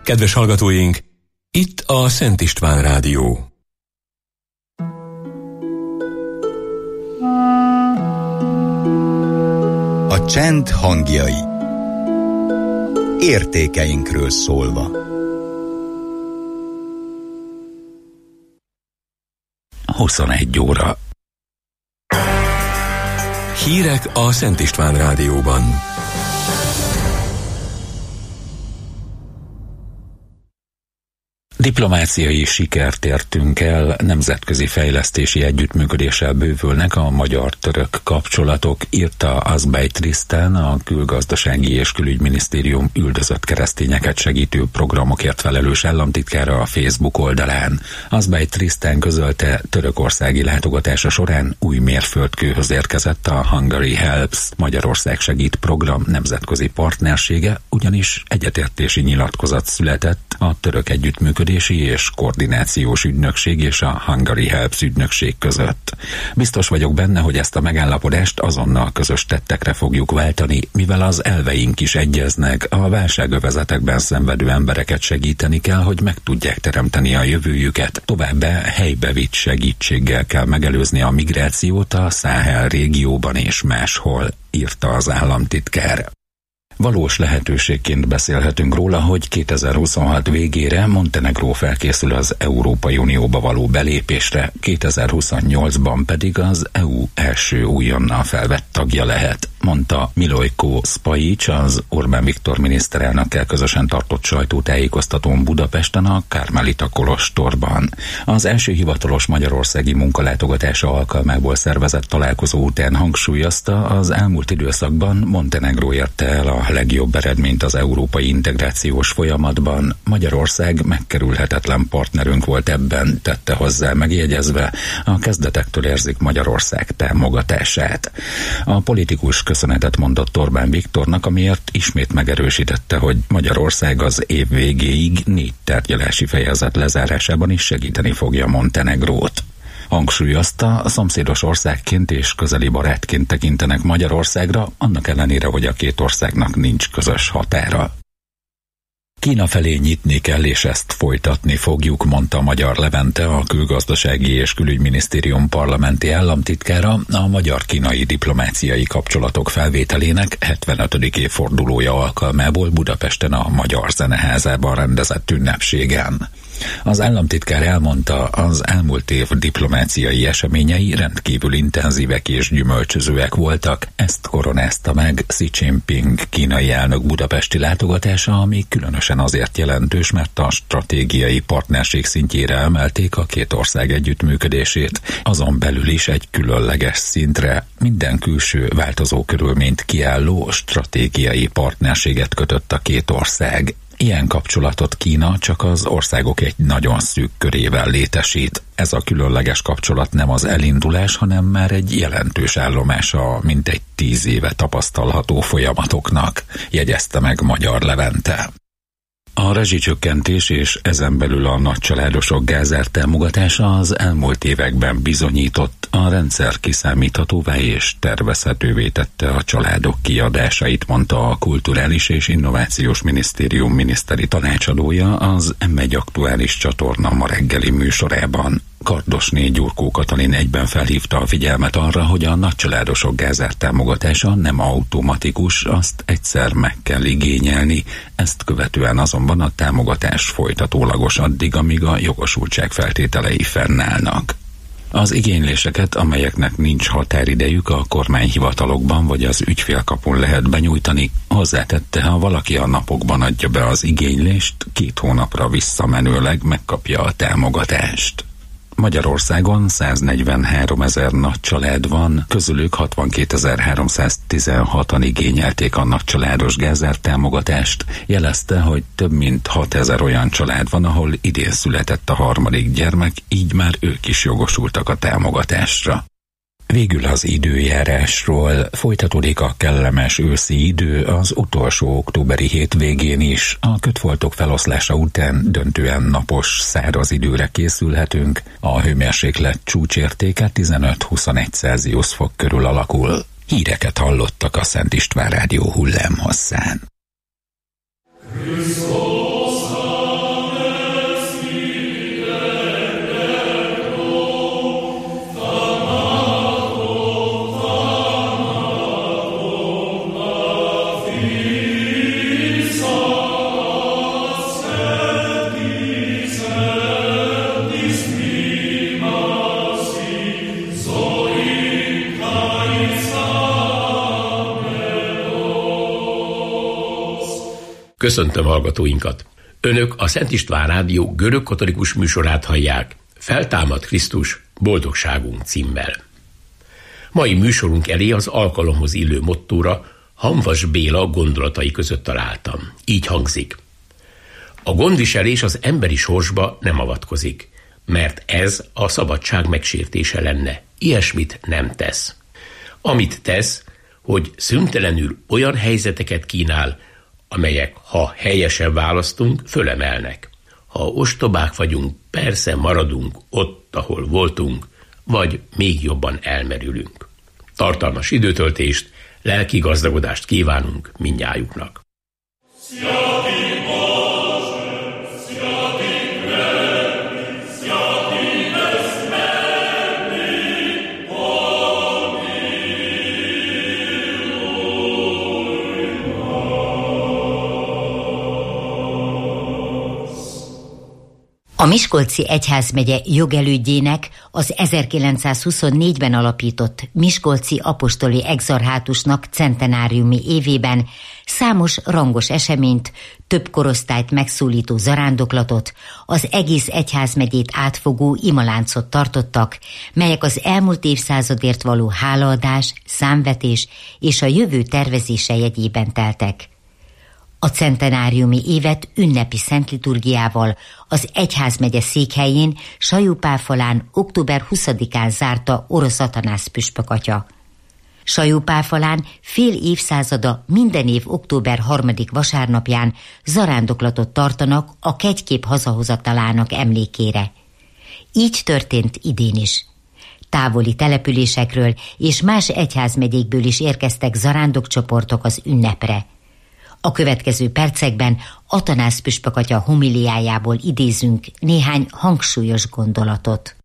Kedves hallgatóink, itt a Szent István Rádió. A csend hangjai. Értékeinkről szólva. Huszonegy óra. Hírek a Szent István Rádióban. Diplomáciai sikert értünk el, nemzetközi fejlesztési együttműködéssel bővülnek a magyar-török kapcsolatok, írta Azbej Tristan, a Külgazdasági és Külügyminisztérium üldözött keresztényeket segítő programokért felelős államtitkára a Facebook oldalán. Azbej Tristan közölte, törökországi látogatása során új mérföldkőhöz érkezett a Hungary Helps, Magyarország segít program nemzetközi partnersége, ugyanis egyetértési nyilatkozat született a török együttműködési és koordinációs ügynökség és a Hungary Helps ügynökség között. Biztos vagyok benne, hogy ezt a megállapodást azonnal közös tettekre fogjuk váltani, mivel az elveink is egyeznek, a válságövezetekben szenvedő embereket segíteni kell, hogy meg tudják teremteni a jövőjüket. Továbbá helybe vitt segítséggel kell megelőzni a migrációt a Száhel régióban és máshol, írta az államtitkár. Valós lehetőségként beszélhetünk róla, hogy 2026 végére Montenegró felkészül az Európai Unióba való belépésre, 2028-ban pedig az EU első újonnan felvett tagja lehet, mondta Milojko Spajic, az Orbán Viktor miniszterelnökkel közösen tartott sajtótájékoztatón Budapesten a Kármelita kolostorban. Az első hivatalos magyarországi munkalátogatása alkalmából szervezett találkozó után hangsúlyozta, az elmúlt időszakban Montenegró érte el a legjobb eredményt az európai integrációs folyamatban. Magyarország megkerülhetetlen partnerünk volt ebben, tette hozzá megjegyezve, a kezdetektől érzik Magyarország támogatását. A politikus köszönetet mondott Orbán Viktornak, amiért ismét megerősítette, hogy Magyarország az év végéig 4 tárgyalási fejezet lezárásában is segíteni fogja Montenegrót. Hangsúlyozta, a szomszédos országként és közeli barátként tekintenek Magyarországra, annak ellenére, hogy a két országnak nincs közös határa. Kína felé nyitni kell, és ezt folytatni fogjuk, mondta Magyar Levente, a Külgazdasági és Külügyminisztérium parlamenti államtitkára a magyar-kínai diplomáciai kapcsolatok felvételének 75. évfordulója alkalmából Budapesten a Magyar Zeneházában rendezett ünnepségen. Az államtitkár elmondta, az elmúlt év diplomáciai eseményei rendkívül intenzívek és gyümölcsözőek voltak. Ezt koronázta meg Xi Jinping kínai elnök budapesti látogatása, ami különösen azért jelentős, mert a stratégiai partnerség szintjére emelték a két ország együttműködését, azon belül is egy különleges szintre, minden külső változó körülményt kiálló stratégiai partnerséget kötött a két ország. Ilyen kapcsolatot Kína csak az országok egy nagyon szűk körével létesít. Ez a különleges kapcsolat nem az elindulás, hanem már egy jelentős állomása mintegy 10 éve tapasztalható folyamatoknak, jegyezte meg Magyar Levente. A rezsicsökkentés és ezen belül a nagycsaládosok gázár támogatása az elmúlt években bizonyított, a rendszer kiszámíthatóvá és tervezhetővé tette a családok kiadásait, mondta a Kulturális és Innovációs Minisztérium miniszteri tanácsadója az M1 aktuális csatorna ma reggeli műsorában. Kardosné Gyurkó Katalin egyben felhívta a figyelmet arra, hogy a nagycsaládosok gázár támogatása nem automatikus, azt egyszer meg kell igényelni, ezt követően azonban a támogatás folytatólagos addig, amíg a jogosultság feltételei fennállnak. Az igényléseket, amelyeknek nincs határidejük, a kormányhivatalokban vagy az ügyfélkapun lehet benyújtani, hozzátette, ha valaki a napokban adja be az igénylést, 2 hónapra visszamenőleg megkapja a támogatást. Magyarországon 143 000 nagycsalád van, közülük 62.316-an igényelték a nagycsaládos gázár támogatást. Jelezte, hogy több mint 6000 olyan család van, ahol idén született a 3. gyermek, így már ők is jogosultak a támogatásra. Végül az időjárásról. Folytatódik a kellemes őszi idő az utolsó októberi hétvégén is. A kötfoltok feloszlása után döntően napos, száraz időre készülhetünk. A hőmérséklet csúcsértéke 15-21 Celsius fok körül alakul. Híreket hallottak a Szent István Rádió hullámhosszán. Köszöntöm hallgatóinkat! Önök a Szent István Rádió görögkatolikus műsorát hallják, Feltámad Krisztus, boldogságunk címmel. Mai műsorunk elé az alkalomhoz illő mottóra Hamvas Béla gondolatai között találtam. Így hangzik: a gondviselés az emberi sorsba nem avatkozik, mert ez a szabadság megsértése lenne. Ilyesmit nem tesz. Amit tesz, hogy szüntelenül olyan helyzeteket kínál, amelyek, ha helyesen választunk, fölemelnek. Ha ostobák vagyunk, persze maradunk ott, ahol voltunk, vagy még jobban elmerülünk. Tartalmas időtöltést, lelki gazdagodást kívánunk mindnyájuknak. A Miskolci Egyházmegye jogelődjének az 1924-ben alapított Miskolci Apostoli Exarchátusnak centenáriumi évében számos rangos eseményt, több korosztályt megszólító zarándoklatot, az egész egyházmegyét átfogó imaláncot tartottak, melyek az elmúlt évszázadért való hálaadás, számvetés és a jövő tervezése jegyében teltek. A centenáriumi évet ünnepi szentliturgiával az egyházmegye székhelyén, Sajópáfalán október 20-án zárta Orosz Atanász püspök atya. Sajópáfalán fél évszázada minden év október 3. vasárnapján zarándoklatot tartanak a kegykép hazahozatalának emlékére. Így történt idén is. Távoli településekről és más egyházmegyékből is érkeztek zarándokcsoportok az ünnepre. A következő percekben Atanász püspök atya homiliájából idézünk néhány hangsúlyos gondolatot.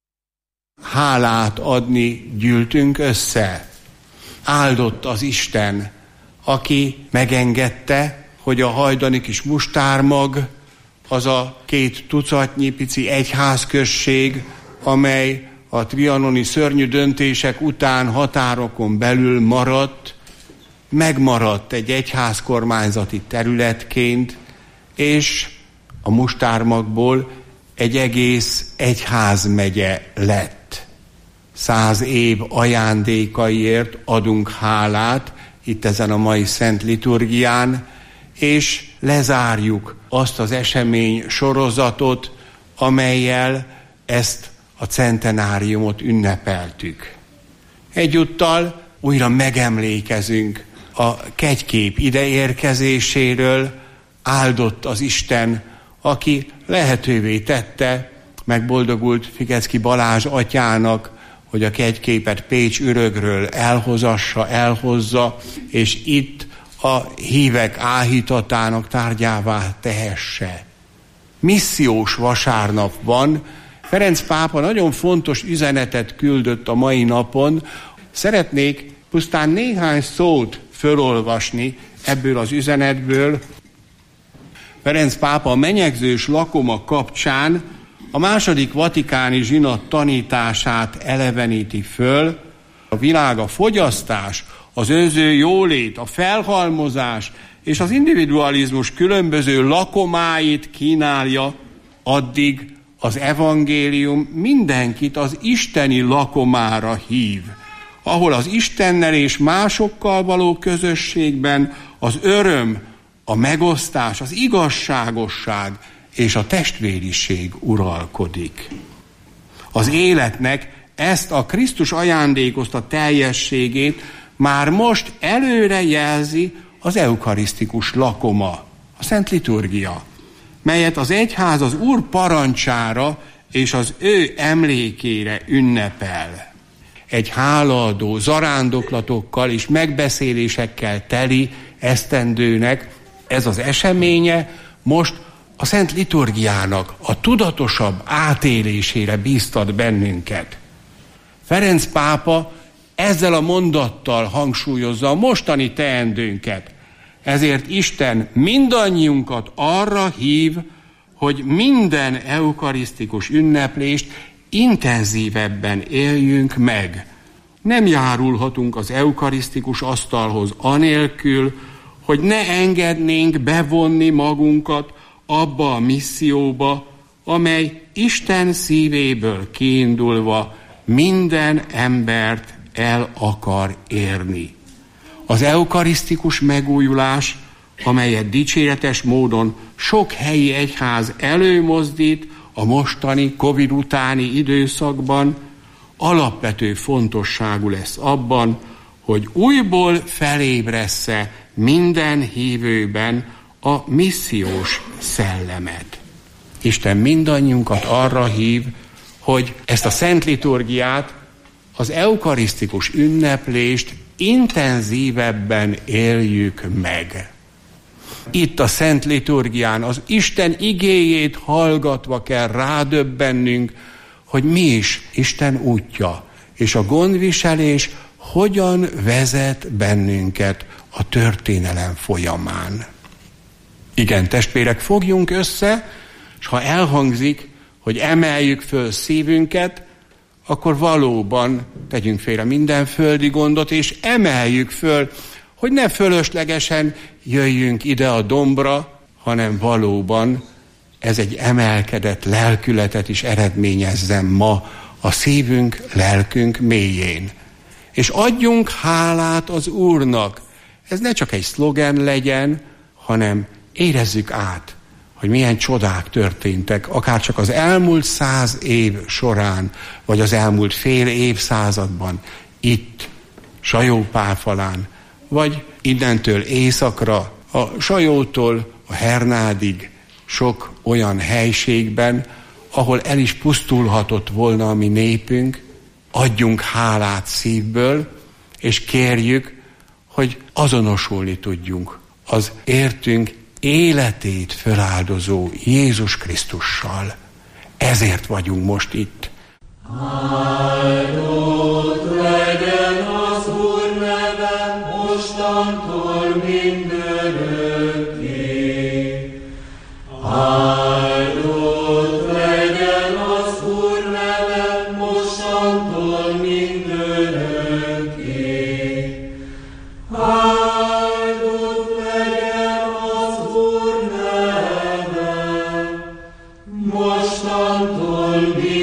Hálát adni gyűltünk össze. Áldott az Isten, aki megengedte, hogy a hajdani kis mustármag, az a 2 tucatnyi pici egyházközség, amely a trianoni szörnyű döntések után határokon belül maradt, megmaradt egy egyházkormányzati területként, és a mustármagból egy egész egyházmegye lett. 100 év ajándékaiért adunk hálát itt ezen a mai szent liturgián, és lezárjuk azt az esemény sorozatot, amellyel ezt a centenáriumot ünnepeltük. Egyúttal újra megemlékezünk a kegykép ideérkezéséről. Áldott az Isten, aki lehetővé tette, megboldogult Fikecki Balázs atyának, hogy a kegyképet Pécs-Ürögről elhozza, és itt a hívek áhítatának tárgyává tehesse. Missziós vasárnap van. Ferenc pápa nagyon fontos üzenetet küldött a mai napon. Szeretnék pusztán néhány szót fölolvasni ebből az üzenetből. Ferenc pápa a menyegzős lakoma kapcsán a II. Vatikáni zsinat tanítását eleveníti föl. A világ a fogyasztás, az önző jólét, a felhalmozás és az individualizmus különböző lakomáit kínálja, addig az evangélium mindenkit az isteni lakomára hív, ahol az Istennel és másokkal való közösségben az öröm, a megosztás, az igazságosság és a testvériség uralkodik. Az életnek ezt a Krisztus ajándékozta teljességét már most előre jelzi az eukarisztikus lakoma, a Szent Liturgia, melyet az egyház az Úr parancsára és az ő emlékére ünnepel. Egy hálaadó, zarándoklatokkal és megbeszélésekkel teli esztendőnek ez az eseménye most a Szent Liturgiának a tudatosabb átélésére bíztat bennünket. Ferenc pápa ezzel a mondattal hangsúlyozza a mostani teendőnket. Ezért Isten mindannyiunkat arra hív, hogy minden eukarisztikus ünneplést intenzívebben éljünk meg. Nem járulhatunk az eukarisztikus asztalhoz anélkül, hogy ne engednénk bevonni magunkat abba a misszióba, amely Isten szívéből kiindulva minden embert el akar érni. Az eukarisztikus megújulás, amelyet dicséretes módon sok helyi egyház előmozdít a mostani Covid utáni időszakban, alapvető fontosságú lesz abban, hogy újból felébressze minden hívőben a missziós szellemet. Isten mindannyiunkat arra hív, hogy ezt a szent liturgiát, az eukarisztikus ünneplést intenzívebben éljük meg. Itt a szent liturgián az Isten igéjét hallgatva kell rádöbbennünk, hogy mi is Isten útja, és a gondviselés hogyan vezet bennünket a történelem folyamán. Igen, testvérek, fogjunk össze, és ha elhangzik, hogy emeljük föl szívünket, akkor valóban tegyünk félre minden földi gondot, és emeljük föl, hogy ne fölöslegesen jöjjünk ide a dombra, hanem valóban ez egy emelkedett lelkületet is eredményezzen ma a szívünk, lelkünk mélyén. És adjunk hálát az Úrnak. Ez ne csak egy szlogen legyen, hanem érezzük át, hogy milyen csodák történtek, akár csak az elmúlt 100 év során, vagy az elmúlt fél évszázadban, itt, Sajópáfalán, vagy innentől északra, a Sajótól a Hernádig, sok olyan helységben, ahol el is pusztulhatott volna a mi népünk, adjunk hálát szívből, és kérjük, hogy azonosulni tudjunk az értünk életét feláldozó Jézus Krisztussal. Ezért vagyunk most itt. Áldott legyen az Úr neve mostantól mindörökké. Áldott legyen az Úr neve mostantól mindörökké. Áldott legyen az Úr neve mostantól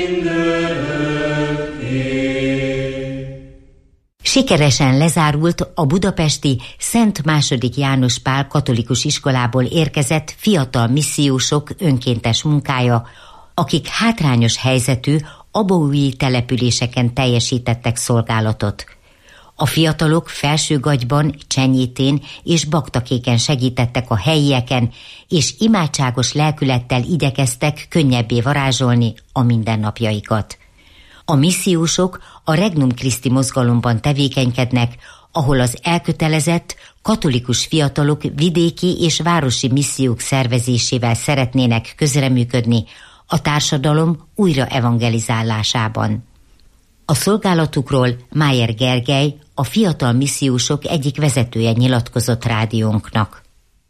mindörökké. Sikeresen lezárult a budapesti Szent II. János Pál katolikus iskolából érkezett fiatal missziósok önkéntes munkája, akik hátrányos helyzetű abaúji településeken teljesítettek szolgálatot. A fiatalok Felsőgagyban, Csenyítén és Baktakéken segítettek a helyieken, és imádságos lelkülettel igyekeztek könnyebbé varázsolni a mindennapjaikat. A missziósok a Regnum Christi mozgalomban tevékenykednek, ahol az elkötelezett, katolikus fiatalok vidéki és városi missziók szervezésével szeretnének közreműködni a társadalom újra evangelizálásában. A szolgálatukról Májer Gergely, a fiatal missziósok egyik vezetője nyilatkozott rádiónknak.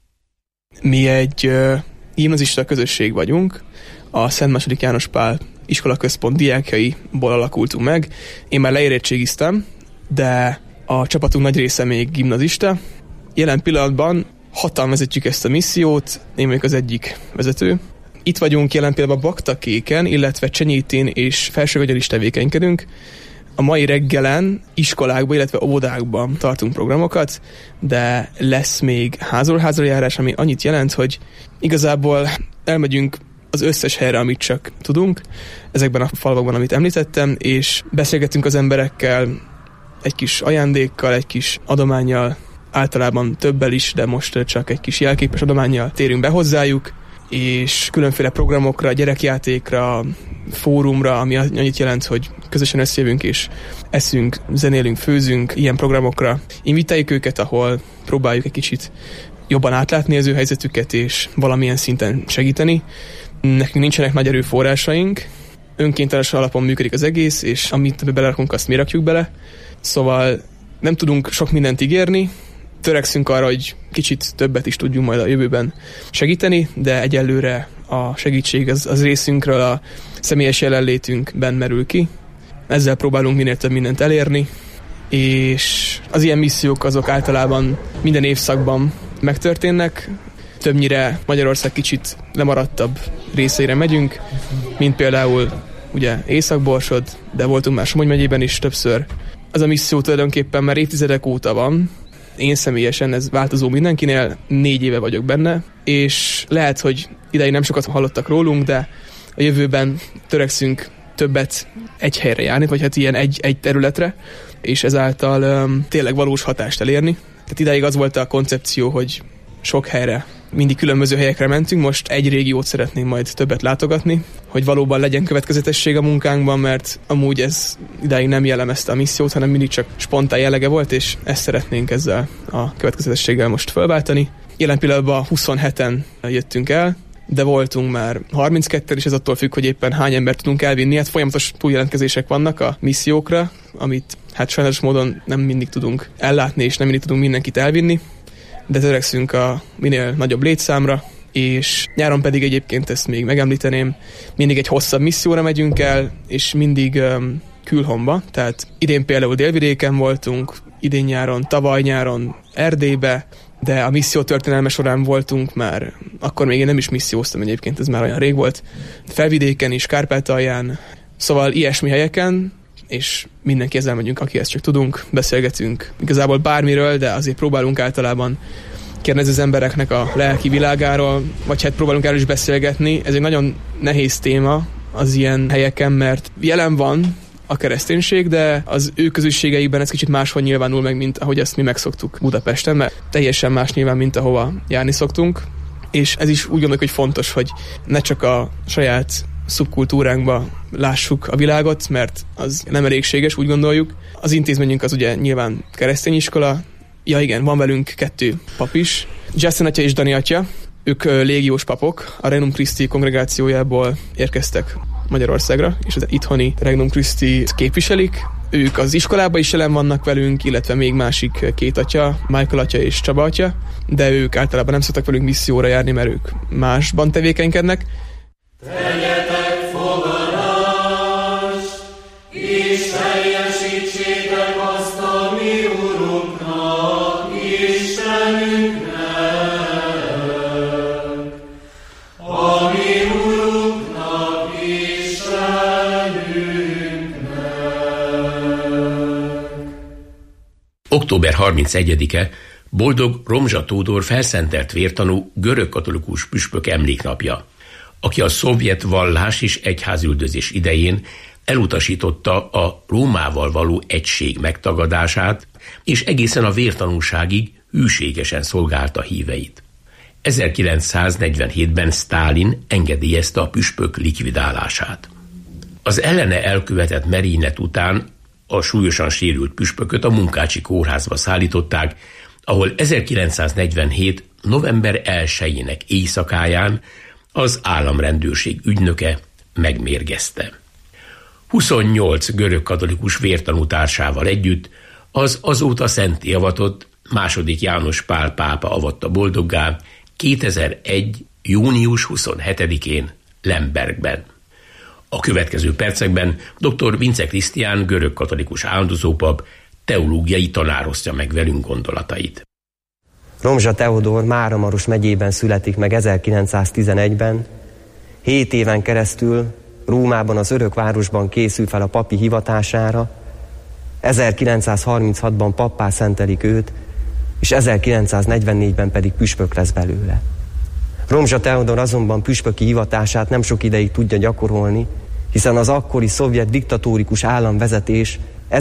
Mi egy gimnazista közösség vagyunk, a Szent II. János Pál iskolaközpont diákjaiból alakultunk meg. Én már leérettségiztem, de a csapatunk nagy része még gimnazista. Jelen pillanatban 6-an vezetjük ezt a missziót, én vagyok az egyik vezető. Itt vagyunk jelen pillanatban Baktakéken, illetve Csenyítén és Felsőgagyon is tevékenykedünk. A mai reggelen iskolákban, illetve óvodákban tartunk programokat, de lesz még házról házra járás, ami annyit jelent, hogy igazából elmegyünk az összes helyre, amit csak tudunk, ezekben a falvakban, amit említettem, és beszélgetünk az emberekkel egy kis ajándékkal, egy kis adománnyal, általában többel is, de most csak egy kis jelképes adománnyal térünk be hozzájuk, és különféle programokra, gyerekjátékra, fórumra, ami annyit jelent, hogy közösen összejövünk és eszünk, zenélünk, főzünk, ilyen programokra invitáljuk őket, ahol próbáljuk egy kicsit jobban átlátni az ő helyzetüket és valamilyen szinten segíteni. Nekünk nincsenek nagy erőforrásaink, önkénteles alapon működik az egész, és amit belerakunk, azt mi rakjuk bele. Szóval nem tudunk sok mindent ígérni, törekszünk arra, hogy kicsit többet is tudjunk majd a jövőben segíteni, de egyelőre a segítség az részünkről a személyes jelenlétünkben merül ki. Ezzel próbálunk minél több mindent elérni, és az ilyen missziók azok általában minden évszakban megtörténnek. Többnyire Magyarország kicsit lemaradtabb részeire megyünk, mint például ugye Észak-Borsod, de voltunk már Somogy megyében is többször. Az a misszió tulajdonképpen már évtizedek óta van. Én személyesen, ez változó mindenkinél, 4 éve vagyok benne, és lehet, hogy ideig nem sokat hallottak rólunk, de a jövőben törekszünk többet egy helyre járni, vagy hát ilyen egy területre, és ezáltal tényleg valós hatást elérni. Tehát ideig az volt a koncepció, hogy sok helyre, mindig különböző helyekre mentünk, most egy régiót szeretnénk majd többet látogatni, hogy valóban legyen következetesség a munkánkban, mert amúgy ez idáig nem jellemezte a missziót, hanem mindig csak spontán jellege volt, és ezt szeretnénk ezzel a következetességgel most felváltani. Jelen pillanatban 27-en jöttünk el, de voltunk már 32-en, és ez attól függ, hogy éppen hány embert tudunk elvinni. Hát folyamatos túljelentkezések vannak a missziókra, amit hát sajnos módon nem mindig tudunk ellátni, és nem mindig tudunk mindenkit elvinni, de törekszünk a minél nagyobb létszámra, és nyáron pedig egyébként ezt még megemlíteném, mindig egy hosszabb misszióra megyünk el, és mindig külhomba, tehát idén például Délvidéken voltunk, idén nyáron, tavaly nyáron Erdélybe, de a misszió történelme során voltunk már, akkor még én nem is misszióztam egyébként, ez már olyan rég volt, Felvidéken is, Kárpátalján, szóval ilyesmi helyeken, és mindenki ezzel megyünk, akihez csak tudunk, beszélgetünk igazából bármiről, de azért próbálunk általában kérdezni az embereknek a lelki világáról, vagy hát próbálunk erről is beszélgetni. Ez egy nagyon nehéz téma az ilyen helyeken, mert jelen van a kereszténység, de az ő közösségeikben ez kicsit máshol nyilvánul meg, mint ahogy ezt mi megszoktuk Budapesten, mert teljesen más nyilván, mint ahova járni szoktunk. És ez is úgy gondoljuk, hogy fontos, hogy ne csak a saját szubkultúránkba lássuk a világot, mert az nem elégséges, úgy gondoljuk. Az intézményünk az ugye nyilván keresztény iskola. Ja igen, van velünk 2 pap is. Justin atya és Dani atya, ők légiós papok, a Regnum Christi kongregációjából érkeztek Magyarországra, és az itthoni Regnum Christi képviselik. Ők az iskolában is jelen vannak velünk, illetve még másik 2 atya, Michael atya és Csaba atya, de ők általában nem szoktak velünk misszióra járni, mert ők másban tevékenykednek. Tegyetek fogadást, és teljesítsétek azt a mi Urunknak, Istenünknek. A mi Urunknak, Istenünknek. Október 31-e Boldog Romzsa Tódor felszentelt vértanú görögkatolikus püspök emléknapja, aki a szovjet vallás és egyházüldözés idején elutasította a Rómával való egység megtagadását, és egészen a vértanúságig hűségesen szolgálta híveit. 1947-ben Sztálin engedélyezte a püspök likvidálását. Az ellene elkövetett merénylet után a súlyosan sérült püspököt a Munkácsi kórházba szállították, ahol 1947. november 1-ének éjszakáján az államrendőrség ügynöke megmérgezte. 28 görögkatolikus vértanútársával együtt az azóta szentté avatott II. János Pál pápa avatta boldoggá 2001. június 27-én Lembergben. A következő percekben dr. Vince Krisztián görögkatolikus áldozópap teológiai tanár osztja meg velünk gondolatait. Romzsa Teodor Máramaros megyében születik meg 1911-ben, 7 éven keresztül Rómában az örökvárosban készül fel a papi hivatására, 1936-ban pappá szentelik őt, és 1944-ben pedig püspök lesz belőle. Romzsa Teodor azonban püspöki hivatását nem sok ideig tudja gyakorolni, hiszen az akkori szovjet diktatórikus államvezetés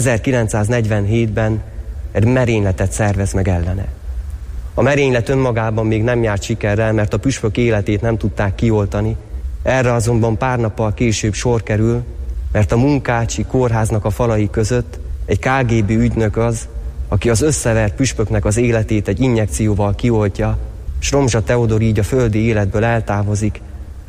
1947-ben egy merényletet szervez meg ellene. A merénylet önmagában még nem járt sikerrel, mert a püspök életét nem tudták kioltani. Erre azonban pár nappal később sor kerül, mert a Munkácsi kórháznak a falai között egy KGB ügynök az, aki az összevert püspöknek az életét egy injekcióval kioltja, s Romzsa Teodor így a földi életből eltávozik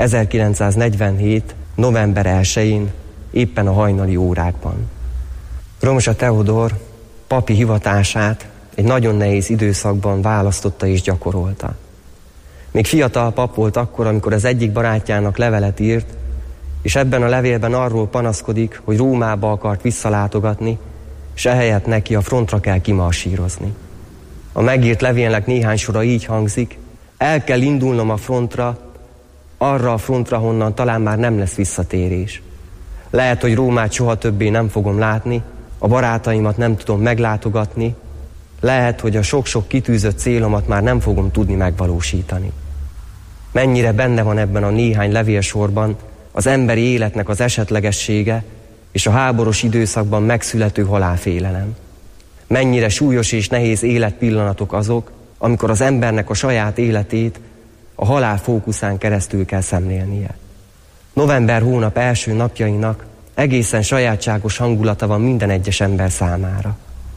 1947. november 1-én, éppen a hajnali órákban. Romzsa Teodor papi hivatását egy nagyon nehéz időszakban választotta és gyakorolta. Még fiatal pap volt akkor, amikor az egyik barátjának levelet írt, és ebben a levélben arról panaszkodik, hogy Rómába akart visszalátogatni, és ehelyett neki a frontra kell kimarsírozni. A megírt levélnek néhány sora így hangzik: el kell indulnom a frontra, arra a frontra, honnan talán már nem lesz visszatérés. Lehet, hogy Rómát soha többé nem fogom látni, a barátaimat nem tudom meglátogatni, lehet, hogy a sok-sok kitűzött célomat már nem fogom tudni megvalósítani. Mennyire benne van ebben a néhány levélsorban az emberi életnek az esetlegessége és a háborús időszakban megszülető halálfélelem. Mennyire súlyos és nehéz életpillanatok azok, amikor az embernek a saját életét a halál fókuszán keresztül kell szemlélnie. November hónap első napjainak egészen sajátságos hangulata van minden egyes ember számára.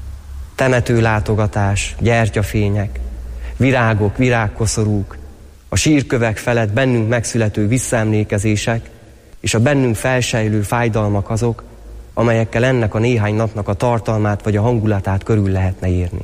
Temetőlátogatás, gyertyafények, virágok, virágkoszorúk, a sírkövek felett bennünk megszülető visszaemlékezések és a bennünk felsejlő fájdalmak azok, amelyekkel ennek a néhány napnak a tartalmát vagy a hangulatát körül lehetne írni.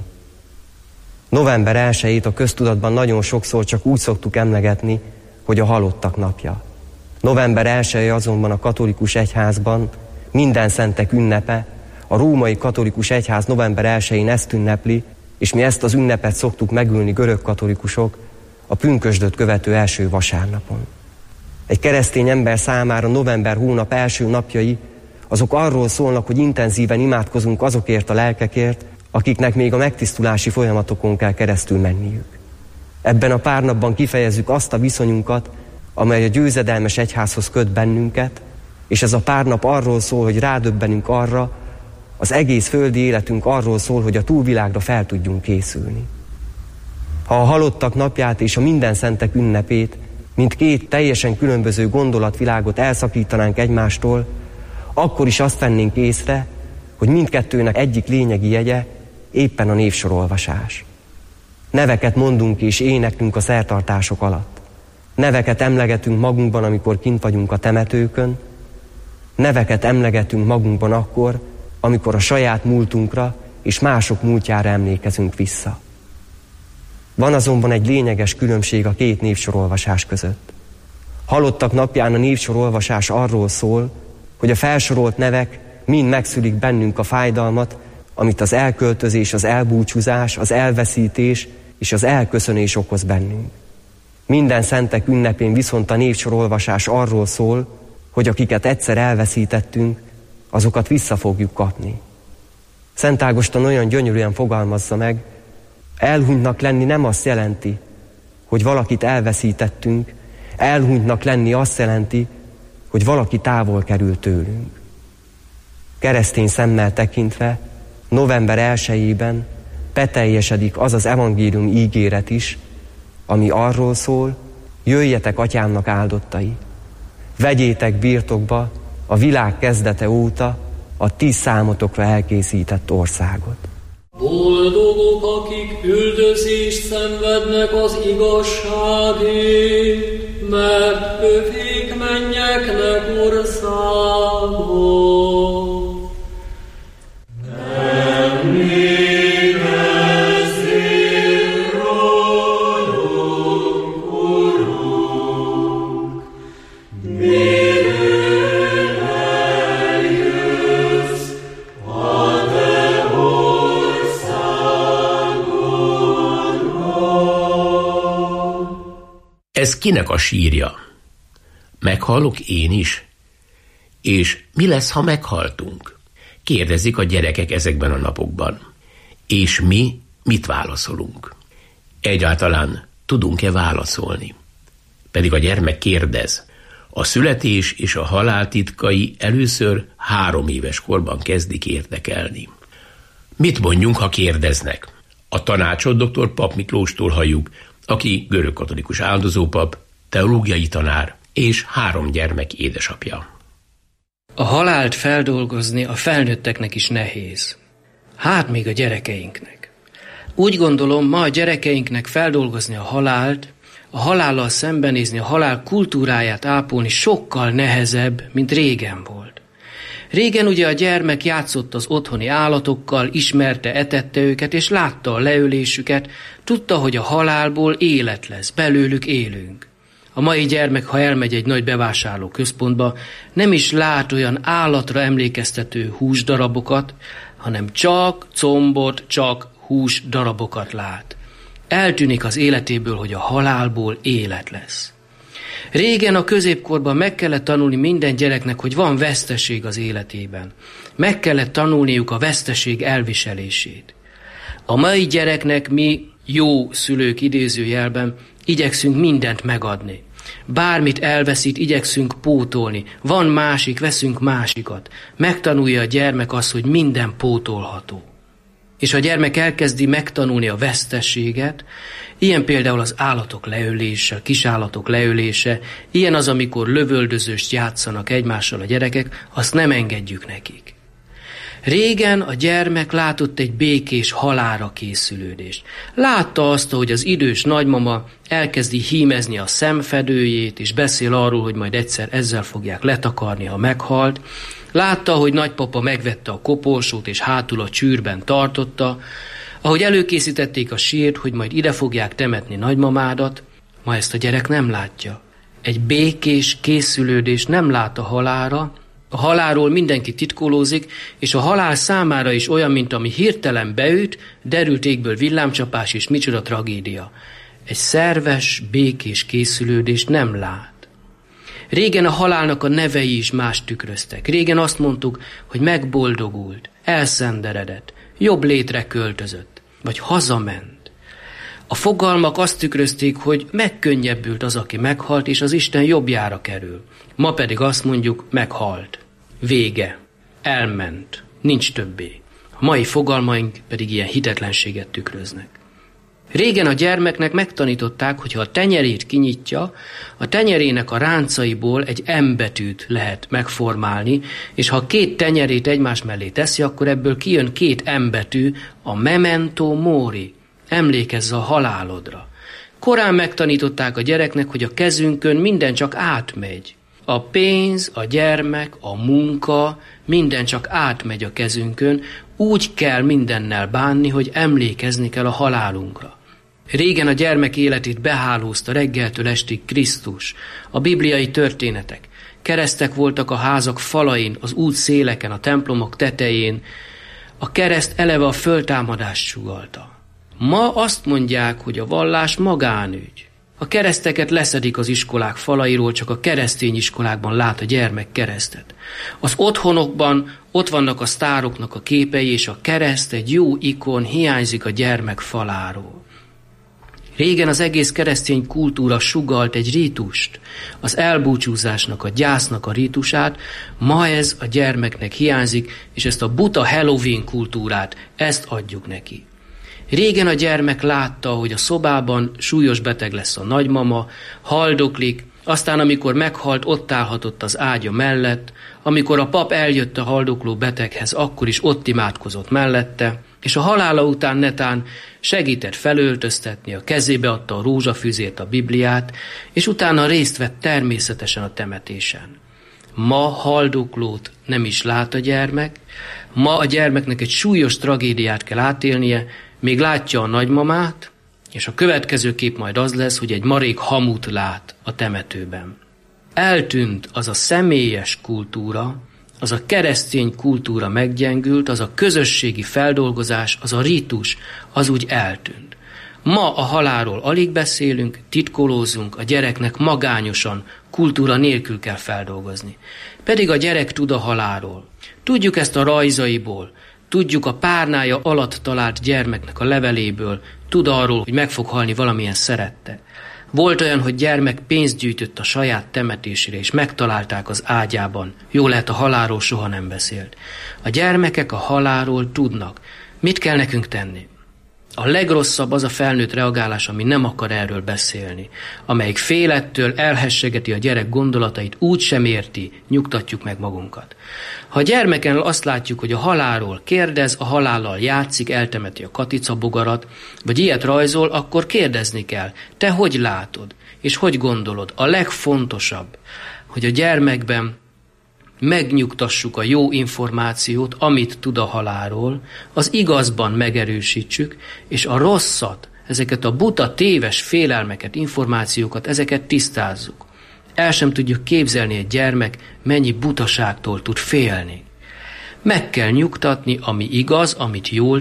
November 1-ét a köztudatban nagyon sokszor csak úgy szoktuk emlegetni, hogy a halottak napja. November 1 azonban a katolikus egyházban minden szentek ünnepe, a római katolikus egyház november 1-én ezt ünnepli, és mi ezt az ünnepet szoktuk megülni görög katolikusok a pünkösdöt követő első vasárnapon. Egy keresztény ember számára november hónap első napjai azok arról szólnak, hogy intenzíven imádkozunk azokért a lelkekért, akiknek még a megtisztulási folyamatokon kell keresztül menniük. Ebben a pár napban kifejezzük azt a viszonyunkat, amely a győzedelmes egyházhoz köt bennünket, és ez a pár nap arról szól, hogy rádöbbenünk arra, az egész földi életünk arról szól, hogy a túlvilágra fel tudjunk készülni. Ha a halottak napját és a minden szentek ünnepét, mint két teljesen különböző gondolatvilágot elszakítanánk egymástól, akkor is azt vennénk észre, hogy mindkettőnek egyik lényegi jegye éppen a névsorolvasás. Neveket mondunk és éneklünk a szertartások alatt. Neveket emlegetünk magunkban, amikor kint vagyunk a temetőkön. Neveket emlegetünk magunkban akkor, amikor a saját múltunkra és mások múltjára emlékezünk vissza. Van azonban egy lényeges különbség a két névsorolvasás között. Halottak napján a névsorolvasás arról szól, hogy a felsorolt nevek mind megszülik bennünk a fájdalmat, amit az elköltözés, az elbúcsúzás, az elveszítés és az elköszönés okoz bennünk. Minden szentek ünnepén viszont a névsorolvasás arról szól, hogy akiket egyszer elveszítettünk, azokat vissza fogjuk kapni. Szent Ágoston olyan gyönyörűen fogalmazza meg, elhunytnak lenni nem azt jelenti, hogy valakit elveszítettünk, elhunytnak lenni azt jelenti, hogy valaki távol kerül tőlünk. Keresztény szemmel tekintve, november 1-ében beteljesedik az az evangélium ígéret is, ami arról szól, jöjjetek atyámnak áldottai, vegyétek birtokba a világ kezdete óta a ti számotokra elkészített országot. Boldogok, akik üldözést szenvednek az igazságért, mert övék mennyeknek országot. Nem létezzél rólunk, Urunk, mérőn eljössz a te országodban. Ez kinek a sírja? Meghalok én is? És mi lesz, ha meghaltunk? Kérdezik a gyerekek ezekben a napokban. És mi mit válaszolunk? Egyáltalán tudunk-e válaszolni? Pedig a gyermek kérdez. A születés és a halál titkai először 3 éves korban kezdik érdekelni. Mit mondjunk, ha kérdeznek? A tanácsot dr. Pap Miklóstól halljuk, aki görögkatolikus áldozópap, teológiai tanár és 3 gyermek édesapja. A halált feldolgozni a felnőtteknek is nehéz. Hát még a gyerekeinknek. Úgy gondolom, ma a gyerekeinknek feldolgozni a halált, a halállal szembenézni, a halál kultúráját ápolni sokkal nehezebb, mint régen volt. Régen ugye a gyermek játszott az otthoni állatokkal, ismerte, etette őket, és látta a leölésüket, tudta, hogy a halálból élet lesz, belőlük élünk. A mai gyermek, ha elmegy egy nagy bevásárló központba, nem is lát olyan állatra emlékeztető húsdarabokat, hanem csak combot, csak hús darabokat lát. Eltűnik az életéből, hogy a halálból élet lesz. Régen a középkorban meg kellett tanulni minden gyereknek, hogy van veszteség az életében. Meg kellett tanulniuk a veszteség elviselését. A mai gyereknek mi, jó szülők idézőjelben, igyekszünk mindent megadni. Bármit elveszít, igyekszünk pótolni. Van másik, veszünk másikat. Megtanulja a gyermek azt, hogy minden pótolható. És a gyermek elkezdi megtanulni a vesztességet, ilyen például az állatok leölése, a kisállatok leölése, ilyen az, amikor lövöldözőst játszanak egymással a gyerekek, azt nem engedjük nekik. Régen a gyermek látott egy békés halálra készülődést. Látta azt, hogy az idős nagymama elkezdi hímezni a szemfedőjét, és beszél arról, hogy majd egyszer ezzel fogják letakarni, ha meghalt. Látta, hogy nagypapa megvette a koporsót, és hátul a csűrben tartotta, ahogy előkészítették a sírt, hogy majd ide fogják temetni nagymamádat. Ma ezt a gyerek nem látja. Egy békés készülődés nem lát a halálra. A halálról mindenki titkolózik, és a halál számára is olyan, mint ami hirtelen beüt, derült égből villámcsapás, és micsoda tragédia. Egy szerves, békés készülődést nem lát. Régen a halálnak a nevei is más tükröztek. Régen azt mondtuk, hogy megboldogult, elszenderedett, jobb létre költözött, vagy hazament. A fogalmak azt tükrözték, hogy megkönnyebbült az, aki meghalt, és az Isten jobbjára kerül. Ma pedig azt mondjuk, meghalt. Vége. Elment. Nincs többé. A mai fogalmaink pedig ilyen hitetlenséget tükröznek. Régen a gyermeknek megtanították, hogy ha a tenyerét kinyitja, a tenyerének a ráncaiból egy M betűt lehet megformálni, és ha két tenyerét egymás mellé teszi, akkor ebből kijön két M betű, a memento mori. Emlékezz a halálodra. Korán megtanították a gyereknek, hogy a kezünkön minden csak átmegy. A pénz, a gyermek, a munka, minden csak átmegy a kezünkön, úgy kell mindennel bánni, hogy emlékezni kell a halálunkra. Régen a gyermek életét behálózta reggeltől estig Krisztus, a bibliai történetek. Keresztek voltak a házak falain, az útszéleken, a templomok tetején. A kereszt eleve a föltámadást sugallta. Ma azt mondják, hogy a vallás magánügy. A kereszteket leszedik az iskolák falairól, csak a keresztény iskolákban lát a gyermek keresztet. Az otthonokban ott vannak a sztároknak a képei, és a kereszt, egy jó ikon, hiányzik a gyermek faláról. Régen az egész keresztény kultúra sugalt egy rítust, az elbúcsúzásnak, a gyásznak a rítusát, ma ez a gyermeknek hiányzik, és ezt a buta Halloween kultúrát, ezt adjuk neki. Régen a gyermek látta, hogy a szobában súlyos beteg lesz a nagymama, haldoklik, aztán amikor meghalt, ott állhatott az ágya mellett, amikor a pap eljött a haldokló beteghez, akkor is ott imádkozott mellette, és a halála után netán segített felöltöztetni, a kezébe adta a rózsafüzét, a Bibliát, és utána részt vett természetesen a temetésen. Ma haldoklót nem is lát a gyermek, ma a gyermeknek egy súlyos tragédiát kell átélnie, még látja a nagymamát, és a következő kép majd az lesz, hogy egy marék hamut lát a temetőben. Eltűnt az a személyes kultúra, az a keresztény kultúra meggyengült, az a közösségi feldolgozás, az a rítus, az úgy eltűnt. Ma a halálról alig beszélünk, titkolózunk, a gyereknek magányosan, kultúra nélkül kell feldolgozni. Pedig a gyerek tud a halálról. Tudjuk ezt a rajzaiból, tudjuk a párnája alatt talált gyermeknek a leveléből, tud arról, hogy meg fog halni valamilyen szerette. Volt olyan, hogy gyermek pénzt gyűjtött a saját temetésére, és megtalálták az ágyában. Jó lehet, a halálról soha nem beszélt. A gyermekek a halálról tudnak. Mit kell nekünk tenni? A legrosszabb az a felnőtt reagálás, ami nem akar erről beszélni, amelyik félettől elhessegeti a gyerek gondolatait, úgy sem érti, nyugtatjuk meg magunkat. Ha a gyermeken azt látjuk, hogy a halálról kérdez, a halállal játszik, eltemeti a katicabogarat, vagy ilyet rajzol, akkor kérdezni kell, te hogy látod, és hogy gondolod? A legfontosabb, hogy a gyermekben megnyugtassuk a jó információt, amit tud a halálról, az igazban megerősítsük, és a rosszat, ezeket a buta, téves félelmeket, információkat, ezeket tisztázzuk. El sem tudjuk képzelni, egy gyermek mennyi butaságtól tud félni. Meg kell nyugtatni, ami igaz, amit jól tud,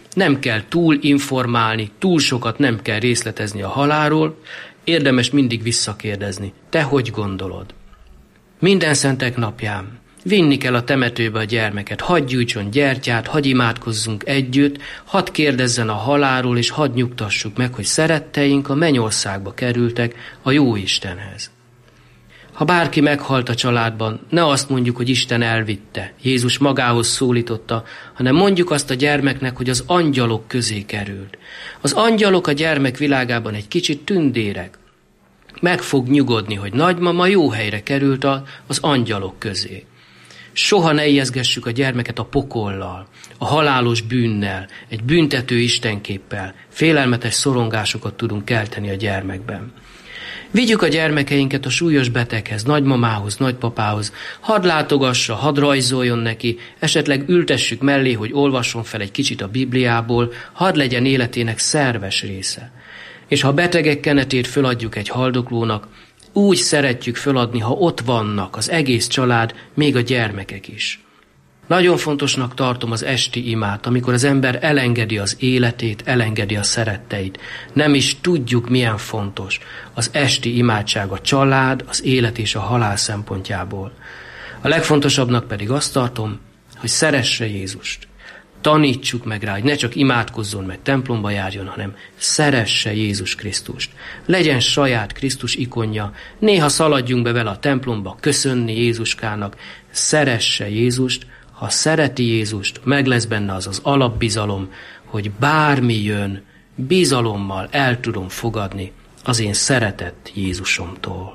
Nem kell túl informálni, túl sokat nem kell részletezni a halálról, érdemes mindig visszakérdezni. Te hogy gondolod? Minden szentek napján vinni kell a temetőbe a gyermeket, hadd gyújtson gyertyát, hadd imádkozzunk együtt, hadd kérdezzen a halálról, és hadd nyugtassuk meg, hogy szeretteink a mennyországba kerültek a jó Istenhez. Ha bárki meghalt a családban, ne azt mondjuk, hogy Isten elvitte, Jézus magához szólította, hanem mondjuk azt a gyermeknek, hogy az angyalok közé került. Az angyalok a gyermek világában egy kicsit tündérek. Meg fog nyugodni, hogy nagymama jó helyre került az angyalok közé. Soha ne ijeszgessük a gyermeket a pokollal, a halálos bűnnel, egy büntető istenképpel. Félelmetes szorongásokat tudunk kelteni a gyermekben. Vigyük a gyermekeinket a súlyos beteghez, nagymamához, nagypapához, hadd látogassa, hadd rajzoljon neki, esetleg ültessük mellé, hogy olvasson fel egy kicsit a Bibliából, hadd legyen életének szerves része. És ha a betegek kenetét föladjuk egy haldoklónak, úgy szeretjük föladni, ha ott vannak az egész család, még a gyermekek is. Nagyon fontosnak tartom az esti imát, amikor az ember elengedi az életét, elengedi a szeretteit. Nem is tudjuk, milyen fontos az esti imádság a család, az élet és a halál szempontjából. A legfontosabbnak pedig azt tartom, hogy szeresse Jézust. Tanítsuk meg rá, hogy ne csak imádkozzon, meg templomba járjon, hanem szeresse Jézus Krisztust. Legyen saját Krisztus ikonja, néha szaladjunk be vele a templomba köszönni Jézuskának, szeresse Jézust. Ha szereti Jézust, meg lesz benne az alapbizalom, hogy bármi jön, bizalommal el tudom fogadni az én szeretett Jézusomtól.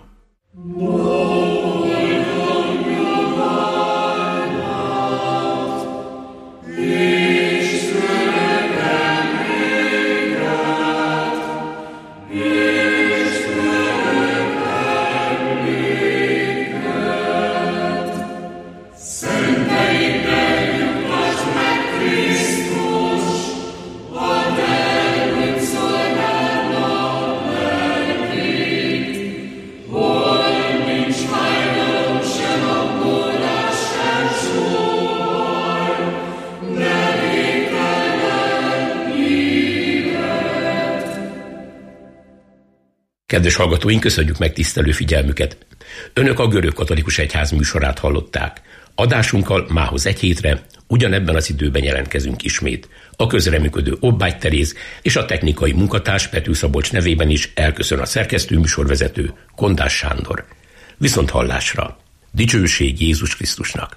Kedves hallgatóink, köszönjük meg tisztelő figyelmüket! Önök a Görög Katolikus Egyház műsorát hallották. Adásunkkal mához egy hétre, ugyanebben az időben jelentkezünk ismét. A közreműködő Obbágy Teréz és a technikai munkatárs Pető Szabolcs nevében is elköszön a szerkesztő műsorvezető Kondás Sándor. Viszont hallásra! Dicsőség Jézus Krisztusnak!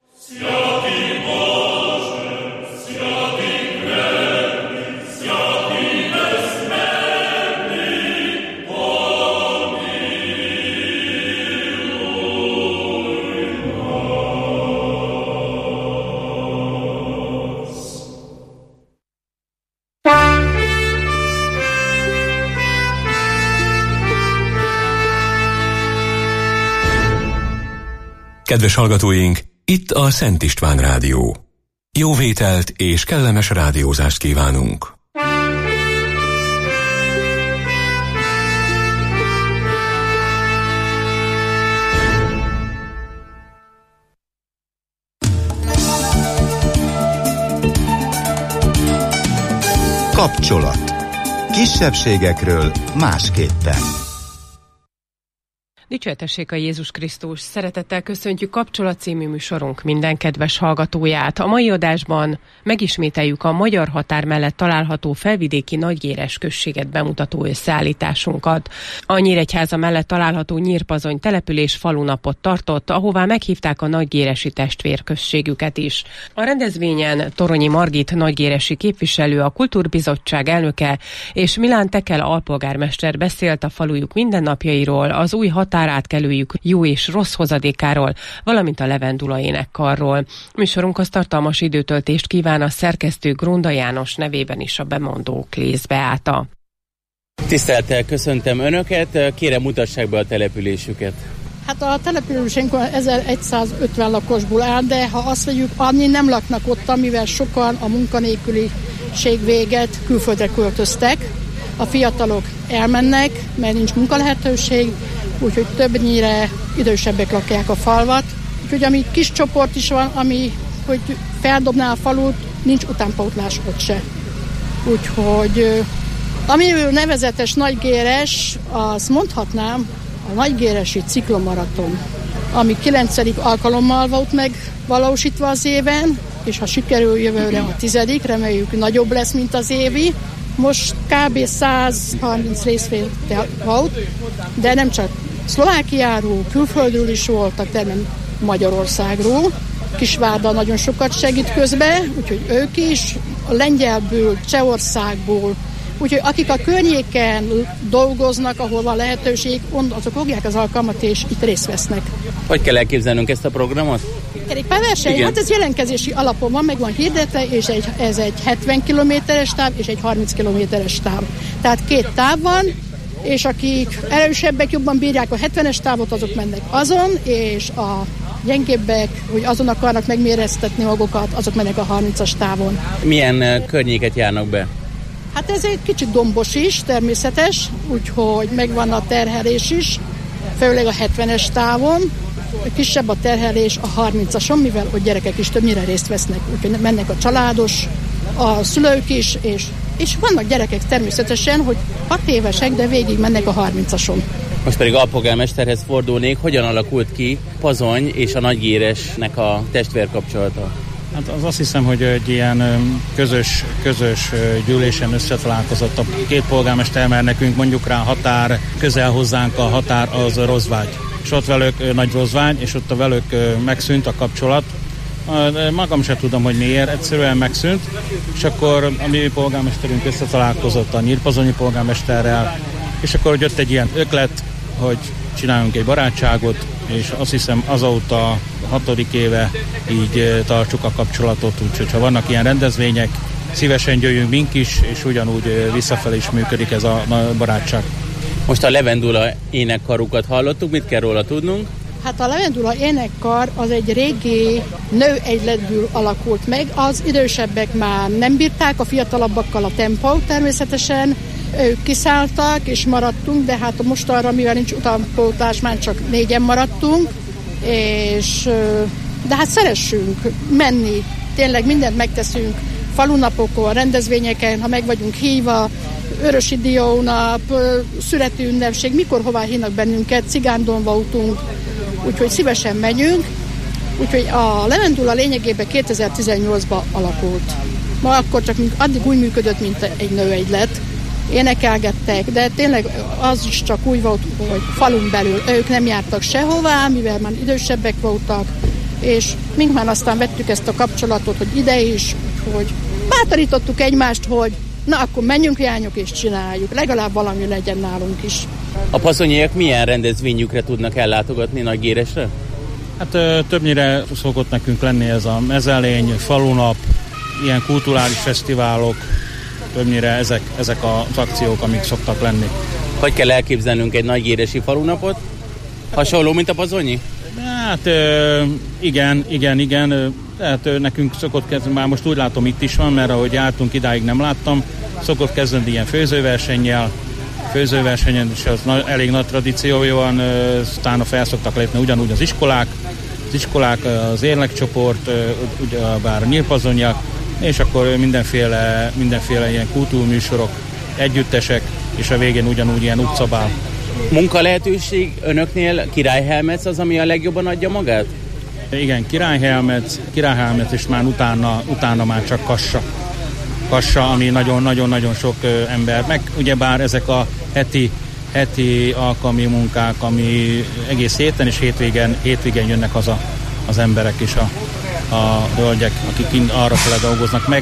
Kedves hallgatóink, itt a Szent István Rádió. Jó vételt és kellemes rádiózást kívánunk! Kapcsolat. Kisebbségekről másképpen. Dicsőítessék a Jézus Krisztus! Szeretettel köszöntjük Kapcsolat című műsorunk minden kedves hallgatóját. A mai adásban megismételjük a magyar határ mellett található felvidéki Nagygéres községet bemutató összeállításunkat. A Nyíregyháza mellett található Nyírpazony település falunapot tartott, ahová meghívták a nagygéresi testvérközségüket is. A rendezvényen Toronyi Margit nagygéresi képviselő, a Kultúrbizottság elnöke és Milán Tekel alpolgármester beszélt a falujuk mindennapjairól, az új határátkelőjük jó és rossz hozadékáról, valamint a Levendula énekkarról. Műsorunkhoz tartalmas időtöltést kíván a szerkesztő Grunda János nevében is a bemondó Klész Beáta. Tisztelettel köszöntöm Önöket, kérem mutassák be a településüket. Hát a településünk 1150 lakosból áll, de ha azt vegyük, annyi nem laknak ott, mivel sokan a munkanélküliség véget külföldre költöztek. A fiatalok elmennek, mert nincs munkalehetőség, úgyhogy többnyire idősebbek lakják a falvat. Úgyhogy ami kis csoport is van, ami hogy feldobná a falut, nincs utánpótlás ott se. Úgyhogy ami nevezetes nagygéres, azt mondhatnám, a nagygéresi ciklomaraton, ami 9. alkalommal volt megvalósítva az éven, és ha sikerül jövőre a 10., reméljük nagyobb lesz, mint az évi. Most kb. 130 részvétel volt, de nem csak Szlovákiáról, külföldről is voltak, természetesen Magyarországról. Kisvárda nagyon sokat segít közben, úgyhogy ők is, a Lengyelből, Csehországból, úgyhogy akik a környéken dolgoznak, ahol van lehetőség, azok fogják az alkalmat, és itt részt vesznek. Hogy kell elképzelnünk ezt a programot? Kerékpárverseny? Hát ez jelentkezési alapon van, meg van hirdetve, és ez egy 70 kilométeres táv, és egy 30 kilométeres táv. Tehát 2 táv van, és akik erősebbek, jobban bírják a 70-es távot, azok mennek azon, és a gyengébbek, hogy azon akarnak megméreztetni magukat, azok mennek a 30-as távon. Milyen környéket járnak be? Hát ez egy kicsit dombos is, természetes, úgyhogy megvan a terhelés is, főleg a 70-es távon, kisebb a terhelés a 30-ason, mivel a gyerekek is többnyire részt vesznek, úgyhogy mennek a családos, a szülők is, és vannak gyerekek természetesen, hogy 6 évesek, de végig mennek a 30-ason. Most pedig alpolgármesterhez fordulnék, hogyan alakult ki Pazony és a Nagygéresnek a testvérkapcsolata? Hát azt hiszem, hogy egy ilyen közös gyűlésen összetalálkozott a 2 polgármester, mert nekünk mondjuk rá határ, közel hozzánk a határ az Rozvágy. És ott velük Nagy Rozvágy, és ott velük megszűnt a kapcsolat. Magam sem tudom, hogy miért, egyszerűen megszűnt, és akkor a mi polgármesterünk összetalálkozott a nyírpazonyi polgármesterrel, és akkor jött egy ilyen ötlet, hogy csináljunk egy barátságot, és azt hiszem azóta 6. éve így tartsuk a kapcsolatot, úgyhogy ha vannak ilyen rendezvények, szívesen jöjjünk mink is, és ugyanúgy visszafelé is működik ez a barátság. Most a Levendula énekkarukat hallottuk, mit kell róla tudnunk? Hát a Levendula énekkar az egy régi nőegyletből alakult meg, az idősebbek már nem bírták, a fiatalabbakkal a tempót természetesen, ők kiszálltak és maradtunk, de hát most arra, mivel nincs utánpótlás, már csak 4-en maradtunk, de hát szeressünk menni, tényleg mindent megteszünk, falunapokon, rendezvényeken, ha meg vagyunk hívva, Örösi Diónap, születi ünnepség, mikor hová hívnak bennünket, Cigándonba utunk, úgyhogy szívesen megyünk. Úgyhogy a Levendula lényegében 2018-ban alakult. Ma akkor csak addig úgy működött, mint egy nőegylet. Énekelgettek, de tényleg az is csak úgy volt, hogy falun belül ők nem jártak sehová, mivel már idősebbek voltak, és mink már aztán vettük ezt a kapcsolatot, hogy ide is, hogy bátorítottuk egymást, hogy na akkor menjünk lányok és csináljuk, legalább valami legyen nálunk is. A pazonyiak milyen rendezvényükre tudnak ellátogatni Nagygéresre? Hát többnyire szokott nekünk lenni ez a mezelény, falunap, ilyen kulturális fesztiválok, többnyire ezek az akciók, amik szoktak lenni. Hogy kell elképzelnünk egy nagygéresi falunapot? Hasonló, mint a pazonyi? Hát igen. Tehát nekünk szokott kezdeni, már most úgy látom itt is van, mert ahogy jártunk idáig nem láttam, szokott kezdeni ilyen főzőversennyel, és az elég nagy tradíciója van, utána fel szoktak lépni ugyanúgy az iskolák, az érlekcsoport, bár nyírpazonyak, és akkor mindenféle ilyen kultúrműsorok, együttesek, és a végén ugyanúgy ilyen utcabál. Munka lehetőség önöknél Királyhelmec az, ami a legjobban adja magát? Igen, Királyhelmec, és már utána már csak Kassa, ami nagyon-nagyon sok ember, meg ugyebár ezek a heti alkalmi munkák, ami egész héten és hétvégen jönnek haza az emberek és a hölgyek, akik arrafele dolgoznak. Meg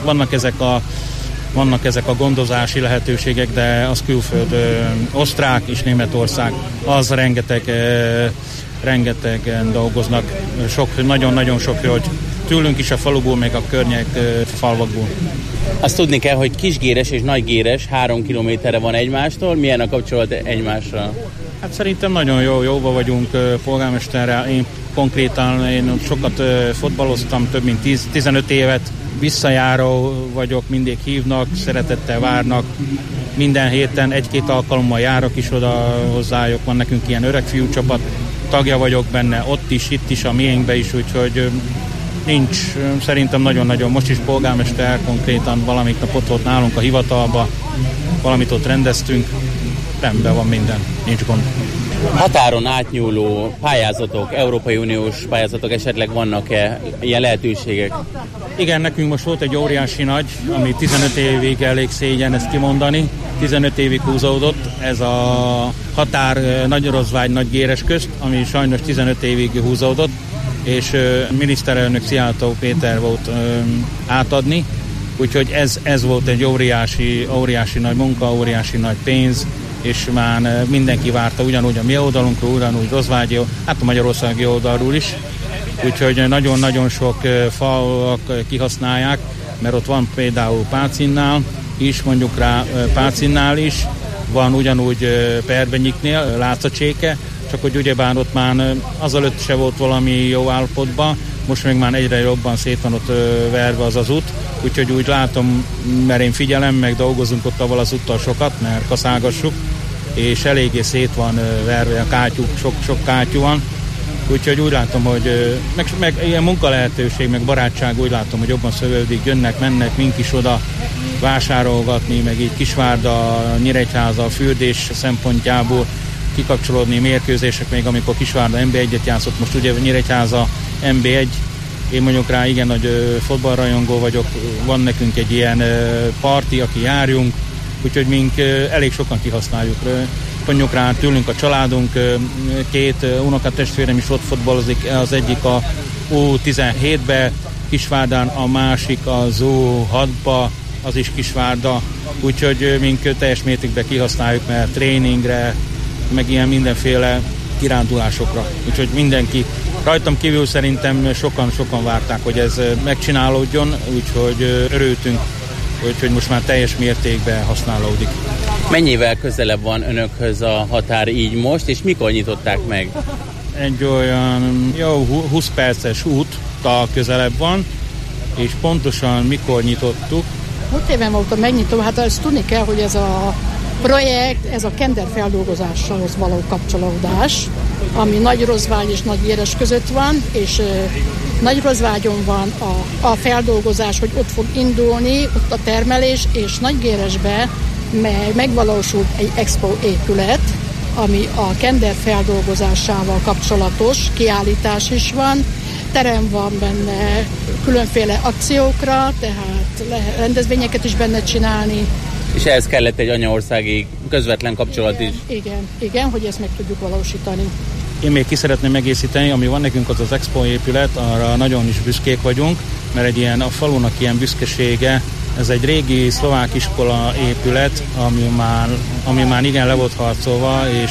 vannak ezek a gondozási lehetőségek, de az külföld, Osztrák és Németország, az rengetegen dolgoznak, nagyon-nagyon sok hölgy. Tőlünk is a faluból, meg a környék falvakból. Azt tudni kell, hogy Kisgéres és Nagygéres 3 kilométerre van egymástól. Milyen a kapcsolat egymással? Hát szerintem nagyon jóba vagyunk polgármesterrel. Én konkrétan sokat fotbaloztam, több mint 15 évet. Visszajáró vagyok, mindig hívnak, szeretettel várnak. Minden héten 1-2 alkalommal járok is oda hozzájuk. Van nekünk ilyen öreg fiú csapat, tagja vagyok benne, ott is, itt is, a miénkbe is, úgyhogy Nincs, szerintem nagyon-nagyon. Most is polgármester konkrétan valamik nap ott volt nálunk a hivatalba, valamit ott rendeztünk, rendben van minden, nincs gond. Határon átnyúló pályázatok, Európai Uniós pályázatok esetleg vannak-e ilyen lehetőségek? Igen, nekünk most volt egy óriási nagy, ami 15 évig elég szégyen ezt kimondani, 15 évig húzódott, ez a határ Nagyrozvágy-Nagygéres közt, ami sajnos 15 évig húzódott, és miniszterelnök Szijjártó Péter volt átadni, úgyhogy ez volt egy óriási nagy munka, óriási nagy pénz, és már mindenki várta ugyanúgy a mi oldalunkról, ugyanúgy Rozvágyi, hát a magyarországi oldalról is, úgyhogy nagyon-nagyon sok falvak kihasználják, mert ott van például Pácinnál is, mondjuk rá Pácinnál is, van ugyanúgy Perbenyiknél, Lázacséke, csak hogy ugyebár ott már azelőtt se volt valami jó állapotban, most még már egyre jobban szét van ott verve az út, úgyhogy úgy látom, mert én figyelem, meg dolgozunk ott avval az úttal sokat, mert kaszálgassuk, és eléggé szét van verve a kátyú, sok kátyú van, úgyhogy úgy látom, hogy meg ilyen munkalehetőség, meg barátság, úgy látom, hogy jobban szövődik, jönnek, mennek, mink is oda vásárolgatni, meg így Kisvárda, Nyíregyháza, fürdés szempontjából kikapcsolódni mérkőzések, még amikor Kisvárda NB1-et játszott, most ugye Nyíregyháza NB1, én mondjuk rá igen nagy fotballrajongó vagyok, van nekünk egy ilyen parti, aki járjunk, úgyhogy mink elég sokan kihasználjuk. Mondjuk rá tőlünk a családunk, 2 unokatestvérem is ott fotballozik, az egyik a U17-be, Kisvárdán, a másik az U6-ba, az is Kisvárda, úgyhogy mink teljes mértékben kihasználjuk, mert tréningre, meg ilyen mindenféle kirándulásokra. Úgyhogy mindenki, rajtam kívül szerintem sokan várták, hogy ez megcsinálódjon, úgyhogy örültünk, úgyhogy most már teljes mértékben használódik. Mennyivel közelebb van önökhöz a határ így most, és mikor nyitották meg? Egy olyan 20 perces úttal közelebb van, és pontosan mikor nyitottuk. 5 éven voltam megnyitó, hát ezt tudni kell, hogy ez a projekt, ez a kenderfeldolgozáshoz való kapcsolódás, ami Nagyrozvágy és Nagygéres között van, és Nagyrozvágyon van a feldolgozás, hogy ott fog indulni, ott a termelés, és Nagygéresbe megvalósult egy expo épület, ami a kender feldolgozásával kapcsolatos, kiállítás is van, terem van benne különféle akciókra, tehát rendezvényeket is benne csinálni. És ehhez kellett egy anyaországi közvetlen kapcsolat is. Igen, hogy ezt meg tudjuk valósítani. Én még ki szeretném egészíteni, ami van nekünk az Expo épület, arra nagyon is büszkék vagyunk, mert egy ilyen a falunak ilyen büszkesége, ez egy régi szlovák iskola épület, ami már igen le volt harcolva, és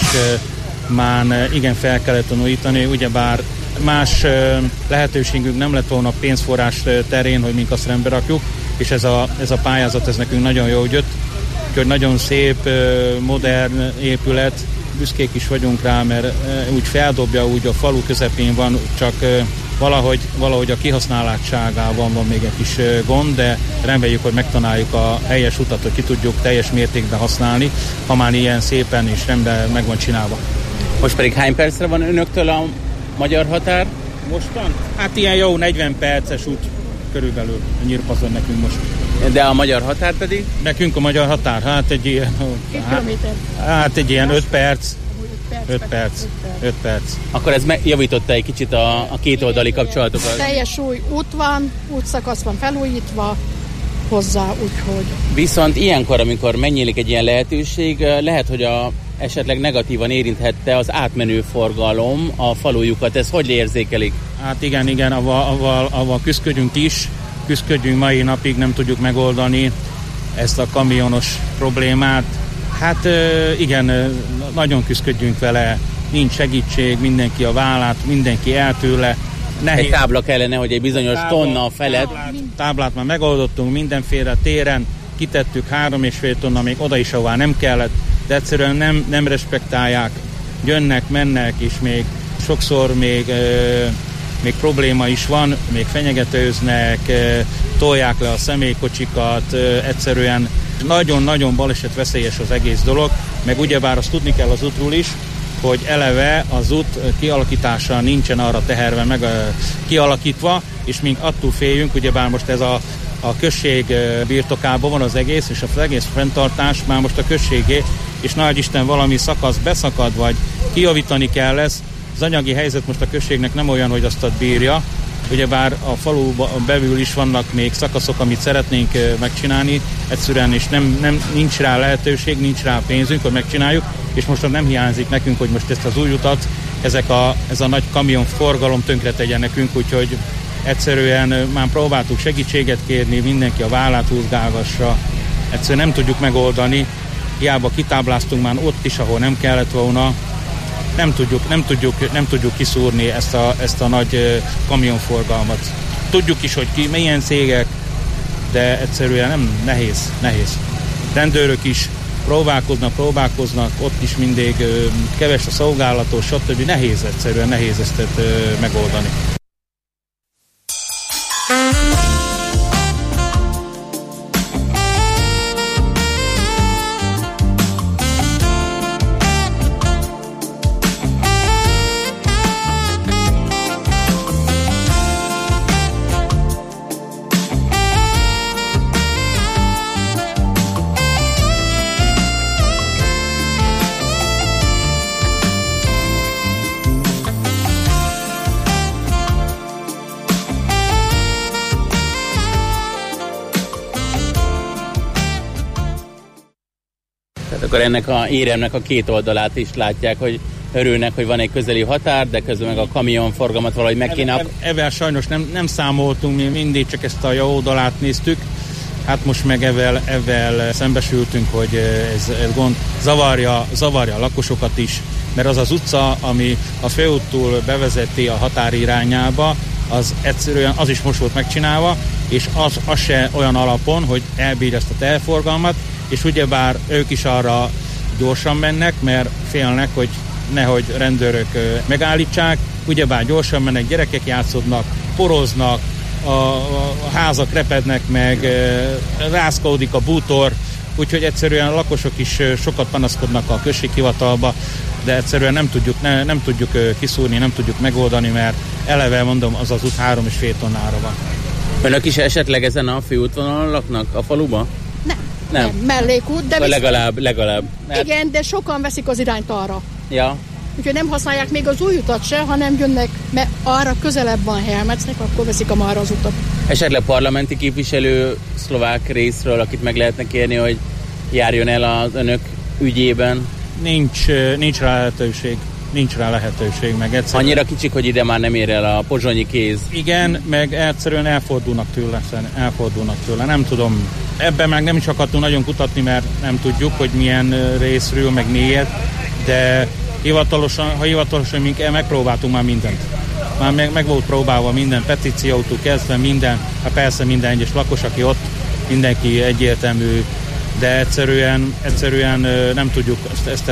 már igen fel kellett tanulítani, ugyebár más lehetőségünk nem lett volna pénzforrás terén, hogy mink azt rendbe rakjuk, és ez a pályázat, ez nekünk nagyon jól jött, úgyhogy nagyon szép, modern épület, büszkék is vagyunk rá, mert úgy feldobja, úgy a falu közepén van, csak valahogy a kihasználátságában van még egy kis gond, de reméljük, hogy megtanáljuk a helyes utat, hogy ki tudjuk teljes mértékben használni, ha már ilyen szépen és rendben meg van csinálva. Most pedig hány percre van önöktől a magyar határ? Mostan? Hát ilyen jó 40 perces út körülbelül a Nyírpazon nekünk most. De a magyar határ pedig? Nekünk a magyar határ, hát egy ilyen... Hát egy ilyen 5 perc. 5 perc. Akkor ez javította egy kicsit a kétoldali kapcsolatokat? Teljes új út van, útszakasz van felújítva hozzá, úgyhogy... Viszont ilyenkor, amikor megnyílik egy ilyen lehetőség, lehet, hogy esetleg negatívan érinthette az átmenő forgalom a falujukat. Ez hogy érzékelik? Hát igen, avval küzdködjünk mai napig, nem tudjuk megoldani ezt a kamionos problémát. Hát igen, nagyon küzdködjünk vele, nincs segítség, mindenki a vállát, mindenki el tőle. Nehéz. Egy tábla kellene, hogy egy bizonyos tonna felett. Táblát már megoldottunk mindenféle téren, kitettük 3,5 tonna, még oda is, ahová nem kellett, de egyszerűen nem respektálják, jönnek, mennek, és még sokszor még probléma is van, még fenyegetőznek, tolják le a személykocsikat, egyszerűen nagyon-nagyon balesetveszélyes az egész dolog, meg ugyebár azt tudni kell az útról is, hogy eleve az út kialakítása nincsen arra teherve meg kialakítva, és mink attól féljünk, ugyebár most ez a község birtokában van az egész, és az egész fenntartás már most a községé, és nagy Isten valami szakasz beszakad, vagy kijavítani kell lesz. Az anyagi helyzet most a községnek nem olyan, hogy azt bírja, ugyebár a faluban belül is vannak még szakaszok, amit szeretnénk megcsinálni, egyszerűen és nincs rá lehetőség, nincs rá pénzünk, hogy megcsináljuk, és most nem hiányzik nekünk, hogy most ezt az új utat, ez a nagy kamionforgalom tönkre tegyen nekünk, úgyhogy egyszerűen már próbáltuk segítséget kérni, mindenki a vállát húzgálgassa, egyszerűen nem tudjuk megoldani, hiába kitábláztunk már ott is, ahol nem kellett volna, nem tudjuk kiszúrni ezt a nagy kamionforgalmat. Tudjuk is, hogy milyen cégek, de egyszerűen nem nehéz. Rendőrök is próbálkoznak, ott is mindig keves a szolgálatos, stb. Egyszerűen nehéz ezt megoldani. Akkor ennek a éremnek a két oldalát is látják, hogy örülnek, hogy van egy közeli határ, de közben meg a kamionforgalmat valahogy meg kéne... Ezzel sajnos nem számoltunk, mi mindig csak ezt a jó oldalát néztük. Hát most meg ezzel szembesültünk, hogy ez gond zavarja a lakosokat is, mert az utca, ami a főúttól bevezeti a határ irányába, az egyszerűen az is most volt megcsinálva, és az se olyan alapon, hogy elbírja ezt a teherforgalmat, és ugyebár ők is arra gyorsan mennek, mert félnek, hogy nehogy rendőrök megállítsák, ugyebár gyorsan mennek, gyerekek játszodnak, poroznak, a házak repednek meg, rázkódik a bútor, úgyhogy egyszerűen a lakosok is sokat panaszkodnak a községhivatalba, de egyszerűen nem tudjuk kiszúrni, nem tudjuk megoldani, mert eleve mondom, az út 3,5 tonnára van. Önök is esetleg ezen a főútvonalon laknak a faluban? Nem, mellékút, de legalább. Igen, de sokan veszik az irányt arra. Ja. Úgyhogy nem használják még az új utat se, hanem jönnek, mert arra közelebb van Helmecnek, akkor veszik arra az utat. Esetleg parlamenti képviselő szlovák részről, akit meg lehetne kérni, hogy járjon el az önök ügyében? Nincs rá lehetőség, meg egyszerűen... Annyira kicsik, hogy ide már nem ér el a pozsonyi kéz. Igen, meg egyszerűen elfordulnak tőle, nem tudom. Ebben meg nem is akartunk nagyon kutatni, mert nem tudjuk, hogy milyen részről, meg miért, de hivatalosan mink megpróbáltunk már mindent. Már meg volt próbálva minden, petíciótól kezdve minden, hát persze minden egyes lakos, aki ott, mindenki egyértelmű, de egyszerűen nem tudjuk ezt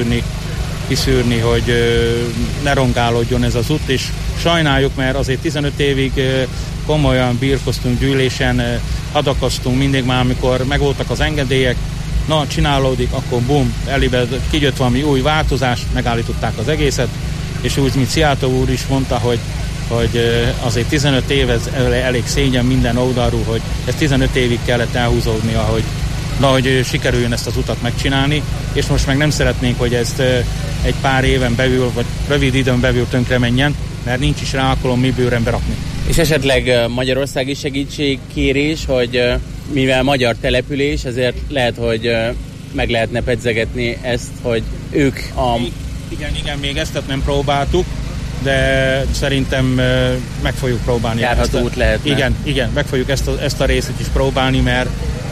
kiszűrni, hogy ne rongálódjon ez az út, és sajnáljuk, mert azért 15 évig komolyan birkoztunk gyűlésen, adakoztunk mindig már, amikor megvoltak az engedélyek, csinálódik, akkor bum, elébe kijött valami új változás, megállították az egészet, és úgy, mint Szijjártó úr is mondta, hogy azért 15 év ez elég szégyen minden oldalról, hogy ez 15 évig kellett elhúzódnia, hogy sikerüljön ezt az utat megcsinálni, és most meg nem szeretnénk, hogy ezt egy pár éven belül, vagy rövid időn belül tönkre menjen, mert nincs is rá alkalom mi bőren berakni. És esetleg magyarországi segítségkérés, hogy mivel magyar település, ezért lehet, hogy meg lehetne pedzegetni ezt, hogy ők a... Igen, még ezt nem próbáltuk, de szerintem meg fogjuk próbálni. Járható út lehetne. Igen, meg fogjuk ezt a részt is próbálni, mert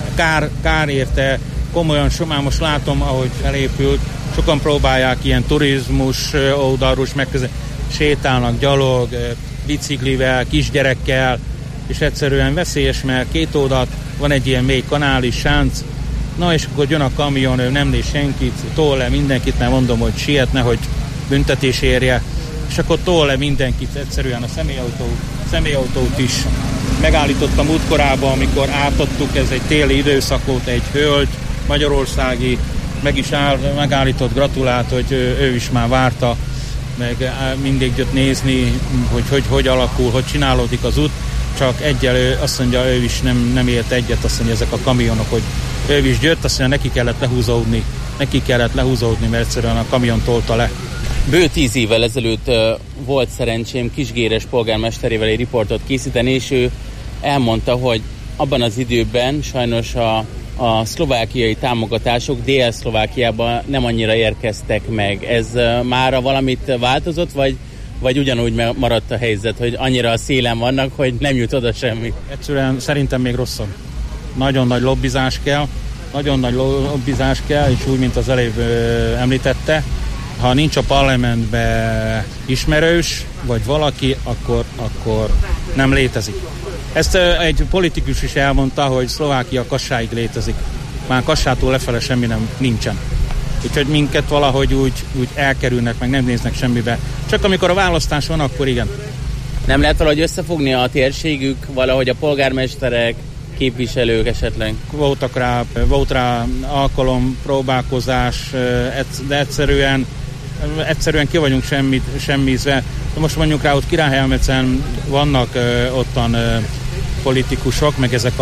kár érte, komolyan már most látom, ahogy felépült, sokan próbálják ilyen turizmus oldalról sétálnak gyalog, biciklivel, kisgyerekkel, és egyszerűen veszélyes, mert két oldalt van egy ilyen mély kanál is, sánc, és akkor jön a kamion, ő nem néz senkit, tol le mindenkit, mert mondom, hogy sietne, hogy büntetés érje, és akkor tol le mindenkit, egyszerűen a személyautót is megállítottam útkorában, amikor átadtuk, ez egy téli időszakot, egy hölgy, magyarországi, megállított, gratulált, hogy ő is már várta, meg mindig jött nézni, hogy alakul, hogy csinálódik az út, csak egyelő azt mondja, ő is nem élt egyet, azt mondja, ezek a kamionok, hogy ő is jött, azt mondja, neki kellett lehúzódni, mert egyszerűen a kamion tolta le. Bő 10 évvel ezelőtt volt szerencsém Kisgéres polgármesterével egy riportot készíteni, és ő elmondta, hogy abban az időben sajnos a szlovákiai támogatások Dél-Szlovákiában nem annyira érkeztek meg. Ez mára valamit változott, vagy ugyanúgy maradt a helyzet, hogy annyira a szélen vannak, hogy nem jut oda semmi? Egyszerűen szerintem még rosszabb. Nagyon nagy lobbizás kell, és úgy, mint az előbb említette, ha nincs a parlamentben ismerős, vagy valaki, akkor nem létezik. Ezt egy politikus is elmondta, hogy Szlovákia Kassáig létezik. Már Kassától lefele semmi nincsen. Úgyhogy minket valahogy úgy elkerülnek, meg nem néznek semmibe. Csak amikor a választás van, akkor igen. Nem lehet valahogy összefogni a térségük, valahogy a polgármesterek, képviselők esetleg? Volt rá alkalom, próbálkozás, de egyszerűen ki vagyunk semmizve. Most mondjuk rá, ott Királyhelmecen vannak ottan politikusok, meg ezek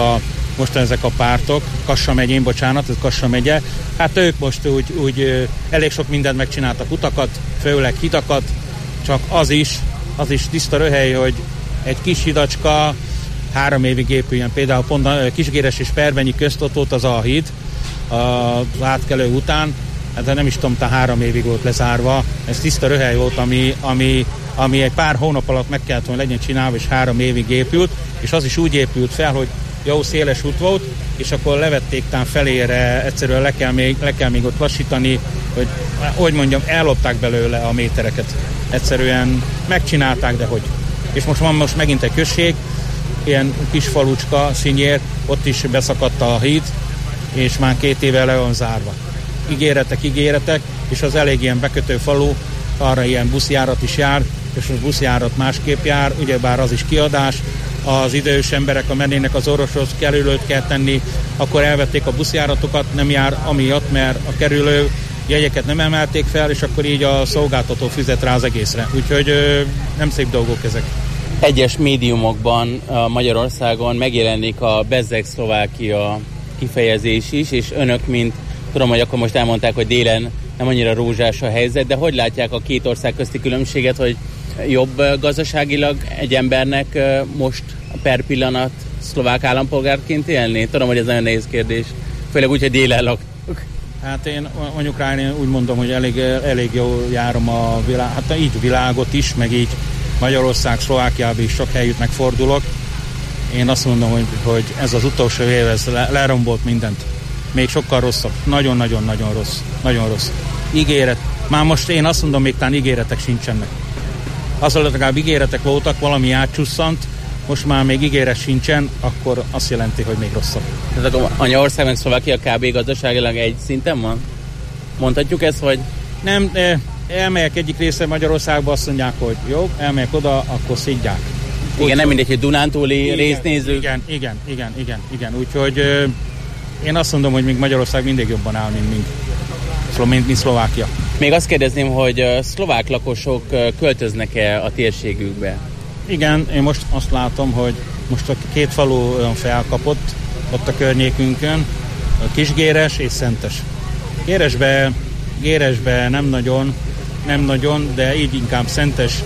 a pártok, Kassa megyén, ez Kassa megye, hát ők most úgy elég sok mindent megcsináltak, utakat, főleg hidakat, csak az is tiszta röhely, hogy egy kis hidacska 3 évig épüljön. Például pont a Kisgéres és Perbenyi közt ott volt az Alhíd az átkelő után, de nem is tudom, 3 évig volt lezárva. Ez tiszta röhely volt, ami egy pár hónap alatt meg kellett volna legyen csinálva, és 3 évig épült, és az is úgy épült fel, hogy jó széles út volt, és akkor levették tán felére, egyszerűen le kell még ott lassítani, hogy mondjam, ellopták belőle a métereket. Egyszerűen megcsinálták, de hogy. És most megint egy község, ilyen kis falucska, Szinyér, ott is beszakadt a híd, és már 2 éve le van zárva. Ígéretek, és az elég ilyen bekötő falu, arra ilyen buszjárat is jár, és az buszjárat másképp jár, ugyebár az is kiadás, az idős emberek, a mennének az orvoshoz kerülőt kell tenni, akkor elvették a buszjáratokat, nem jár amiatt, mert a kerülő jegyeket nem emelték fel, és akkor így a szolgáltató fizet rá az egészre. Úgyhogy nem szép dolgok ezek. Egyes médiumokban Magyarországon megjelenik a Bezzeg Szlovákia kifejezés is, és önök, mint tudom, hogy akkor most elmondták, hogy délen nem annyira rózsás a helyzet, de hogy látják a két ország közti különbséget, hogy jobb gazdaságilag egy embernek most per pillanat szlovák állampolgárként élni? Tudom, hogy ez nagyon nehéz kérdés. Főleg úgy, hogy délen lakok. Hát én mondjuk rá, én úgy mondom, hogy elég jól járom a világ, hát így világot is, meg így Magyarország, Szlovákiában is sok helyütt megfordulok. Én azt mondom, hogy ez az utolsó év, ez lerombolt mindent. Még sokkal rosszabb. Nagyon-nagyon-nagyon rossz. Nagyon rossz. Ígéret. Már most én azt mondom, még talán ígéretek sincsenek. Azon legalább ígéretek voltak, valami átcsusszant, most már még ígéret sincsen, akkor azt jelenti, hogy még rosszabb. Tehát akkor Magyarország meg Szlovákia kb. Gazdaságilag egy szinten van? Mondhatjuk ezt, hogy... Nem, elmegyek egyik része Magyarországba, azt mondják, hogy jó, elmegyek oda, akkor szidják. Igen, nem mindegy, hogy Dunántúli részt nézzük. Igen. Úgyhogy én azt mondom, hogy még Magyarország mindig jobban áll, mint Szlovákia. Még azt kérdezném, hogy szlovák lakosok költöznek-e a térségükbe? Igen, én most azt látom, hogy most a 2 falu olyan felkapott ott a környékünkön, a Kisgéres és Szentes. Géresbe nem nagyon, de így inkább Szentes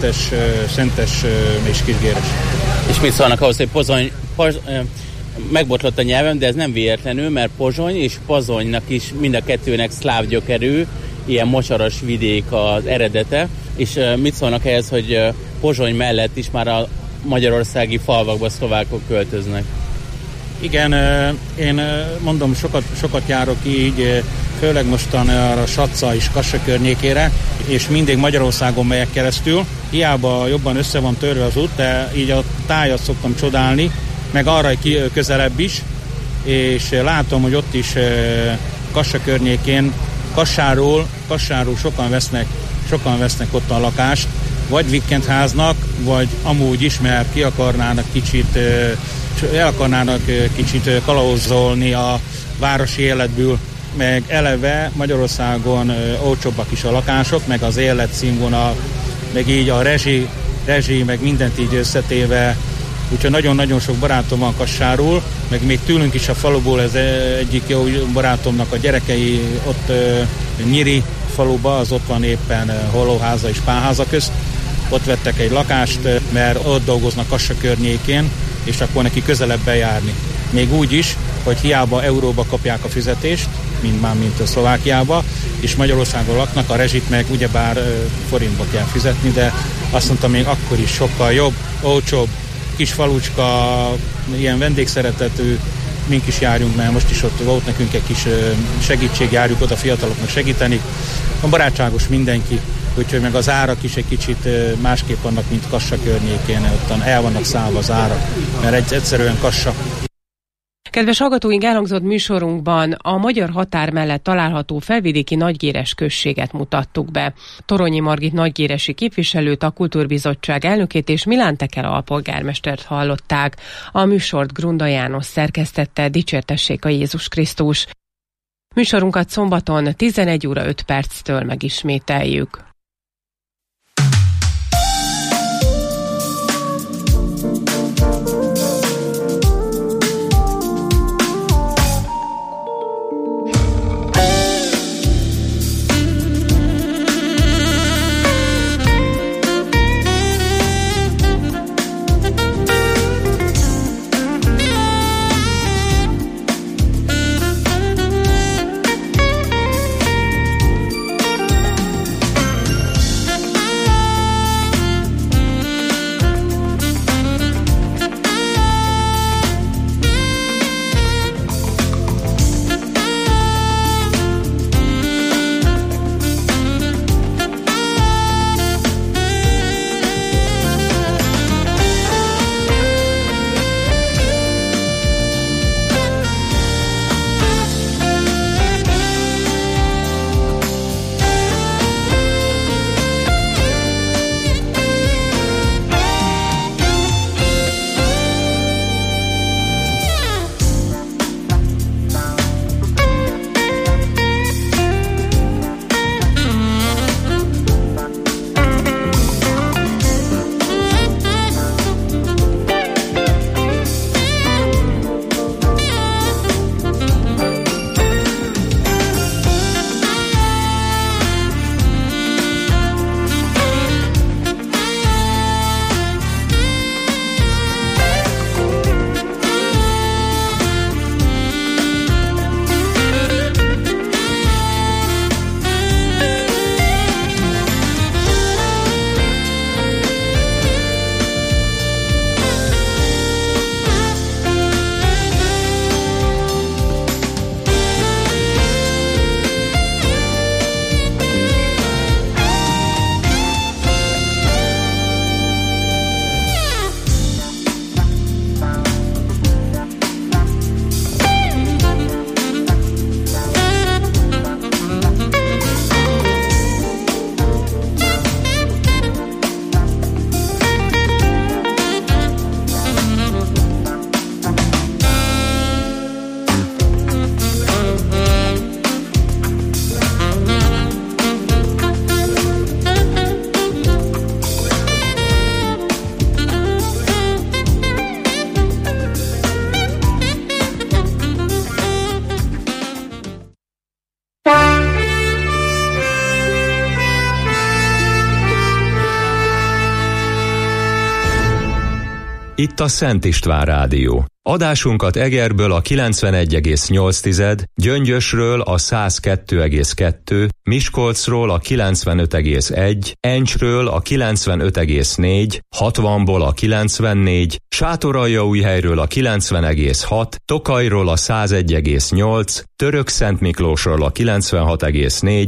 és Kisgéres. És mit szólnak ahhoz, hogy Pozsony, megbotlott a nyelvem, de ez nem véletlenül, mert Pozsony és Pozsonynak is mind a kettőnek szláv gyökerű, ilyen mocsaras vidék az eredete, és mit szólnak ehhez, hogy Pozsony mellett is már a magyarországi falvakba szlovákok költöznek? Igen, én mondom, sokat járok így, főleg mostan a Saca és Kassa környékére, és mindig Magyarországon megyek keresztül. Hiába jobban össze van törve az út, de így a tájat szoktam csodálni, meg arra közelebb is, és látom, hogy ott is Kassa környékén, Kassáról sokan vesznek ott a lakást, vagy vikendháznak, vagy amúgy is, mert el akarnának kicsit kalauzolni a városi életből, meg eleve Magyarországon olcsóbbak is a lakások, meg az életszínvonal, meg így a rezsi, meg mindent így összetéve. Úgyhogy nagyon-nagyon sok barátom van Kassárul, meg még tőlünk is a faluból, ez egyik jó barátomnak a gyerekei ott Nyíri faluba, az ott van éppen Hollóháza és Pálháza közt. Ott vettek egy lakást, mert ott dolgoznak Kassa környékén, és akkor neki közelebb bejárni. Még úgy is, hogy hiába euróba kapják a fizetést, mint a Szlovákiába, és Magyarországon laknak, a rezsit meg ugyebár forintba kell fizetni, de azt mondtam, még akkor is sokkal jobb, olcsóbb, kis falucska, ilyen vendégszeretetű, mink is járjunk, mert most is ott volt nekünk egy kis segítség, járjuk oda fiataloknak segíteni. A barátságos mindenki, úgyhogy meg az árak is egy kicsit másképp vannak, mint Kassa környékén, ottan el vannak szállva az árak, mert egyszerűen Kassa. Kedves hallgatóink, elhangzott műsorunkban a magyar határ mellett található felvidéki Nagygéres községet mutattuk be. Toronyi Margit nagygéresi képviselőt, a Kultúrbizottság elnökét és Milán Tekel alpolgármestert hallották. A műsort Grunda János szerkesztette, dicsértessék a Jézus Krisztus. Műsorunkat szombaton 11 óra 5 perctől megismételjük. Itt a Szent István Rádió. Adásunkat Egerből a 91,8, Gyöngyösről a 102,2, Miskolcról a 95,1, Encsről a 95,4, 60-ból a 94, Sátoraljaújhelyről a 90,6, Tokajról a 101,8, Törökszentmiklósról a 96,4,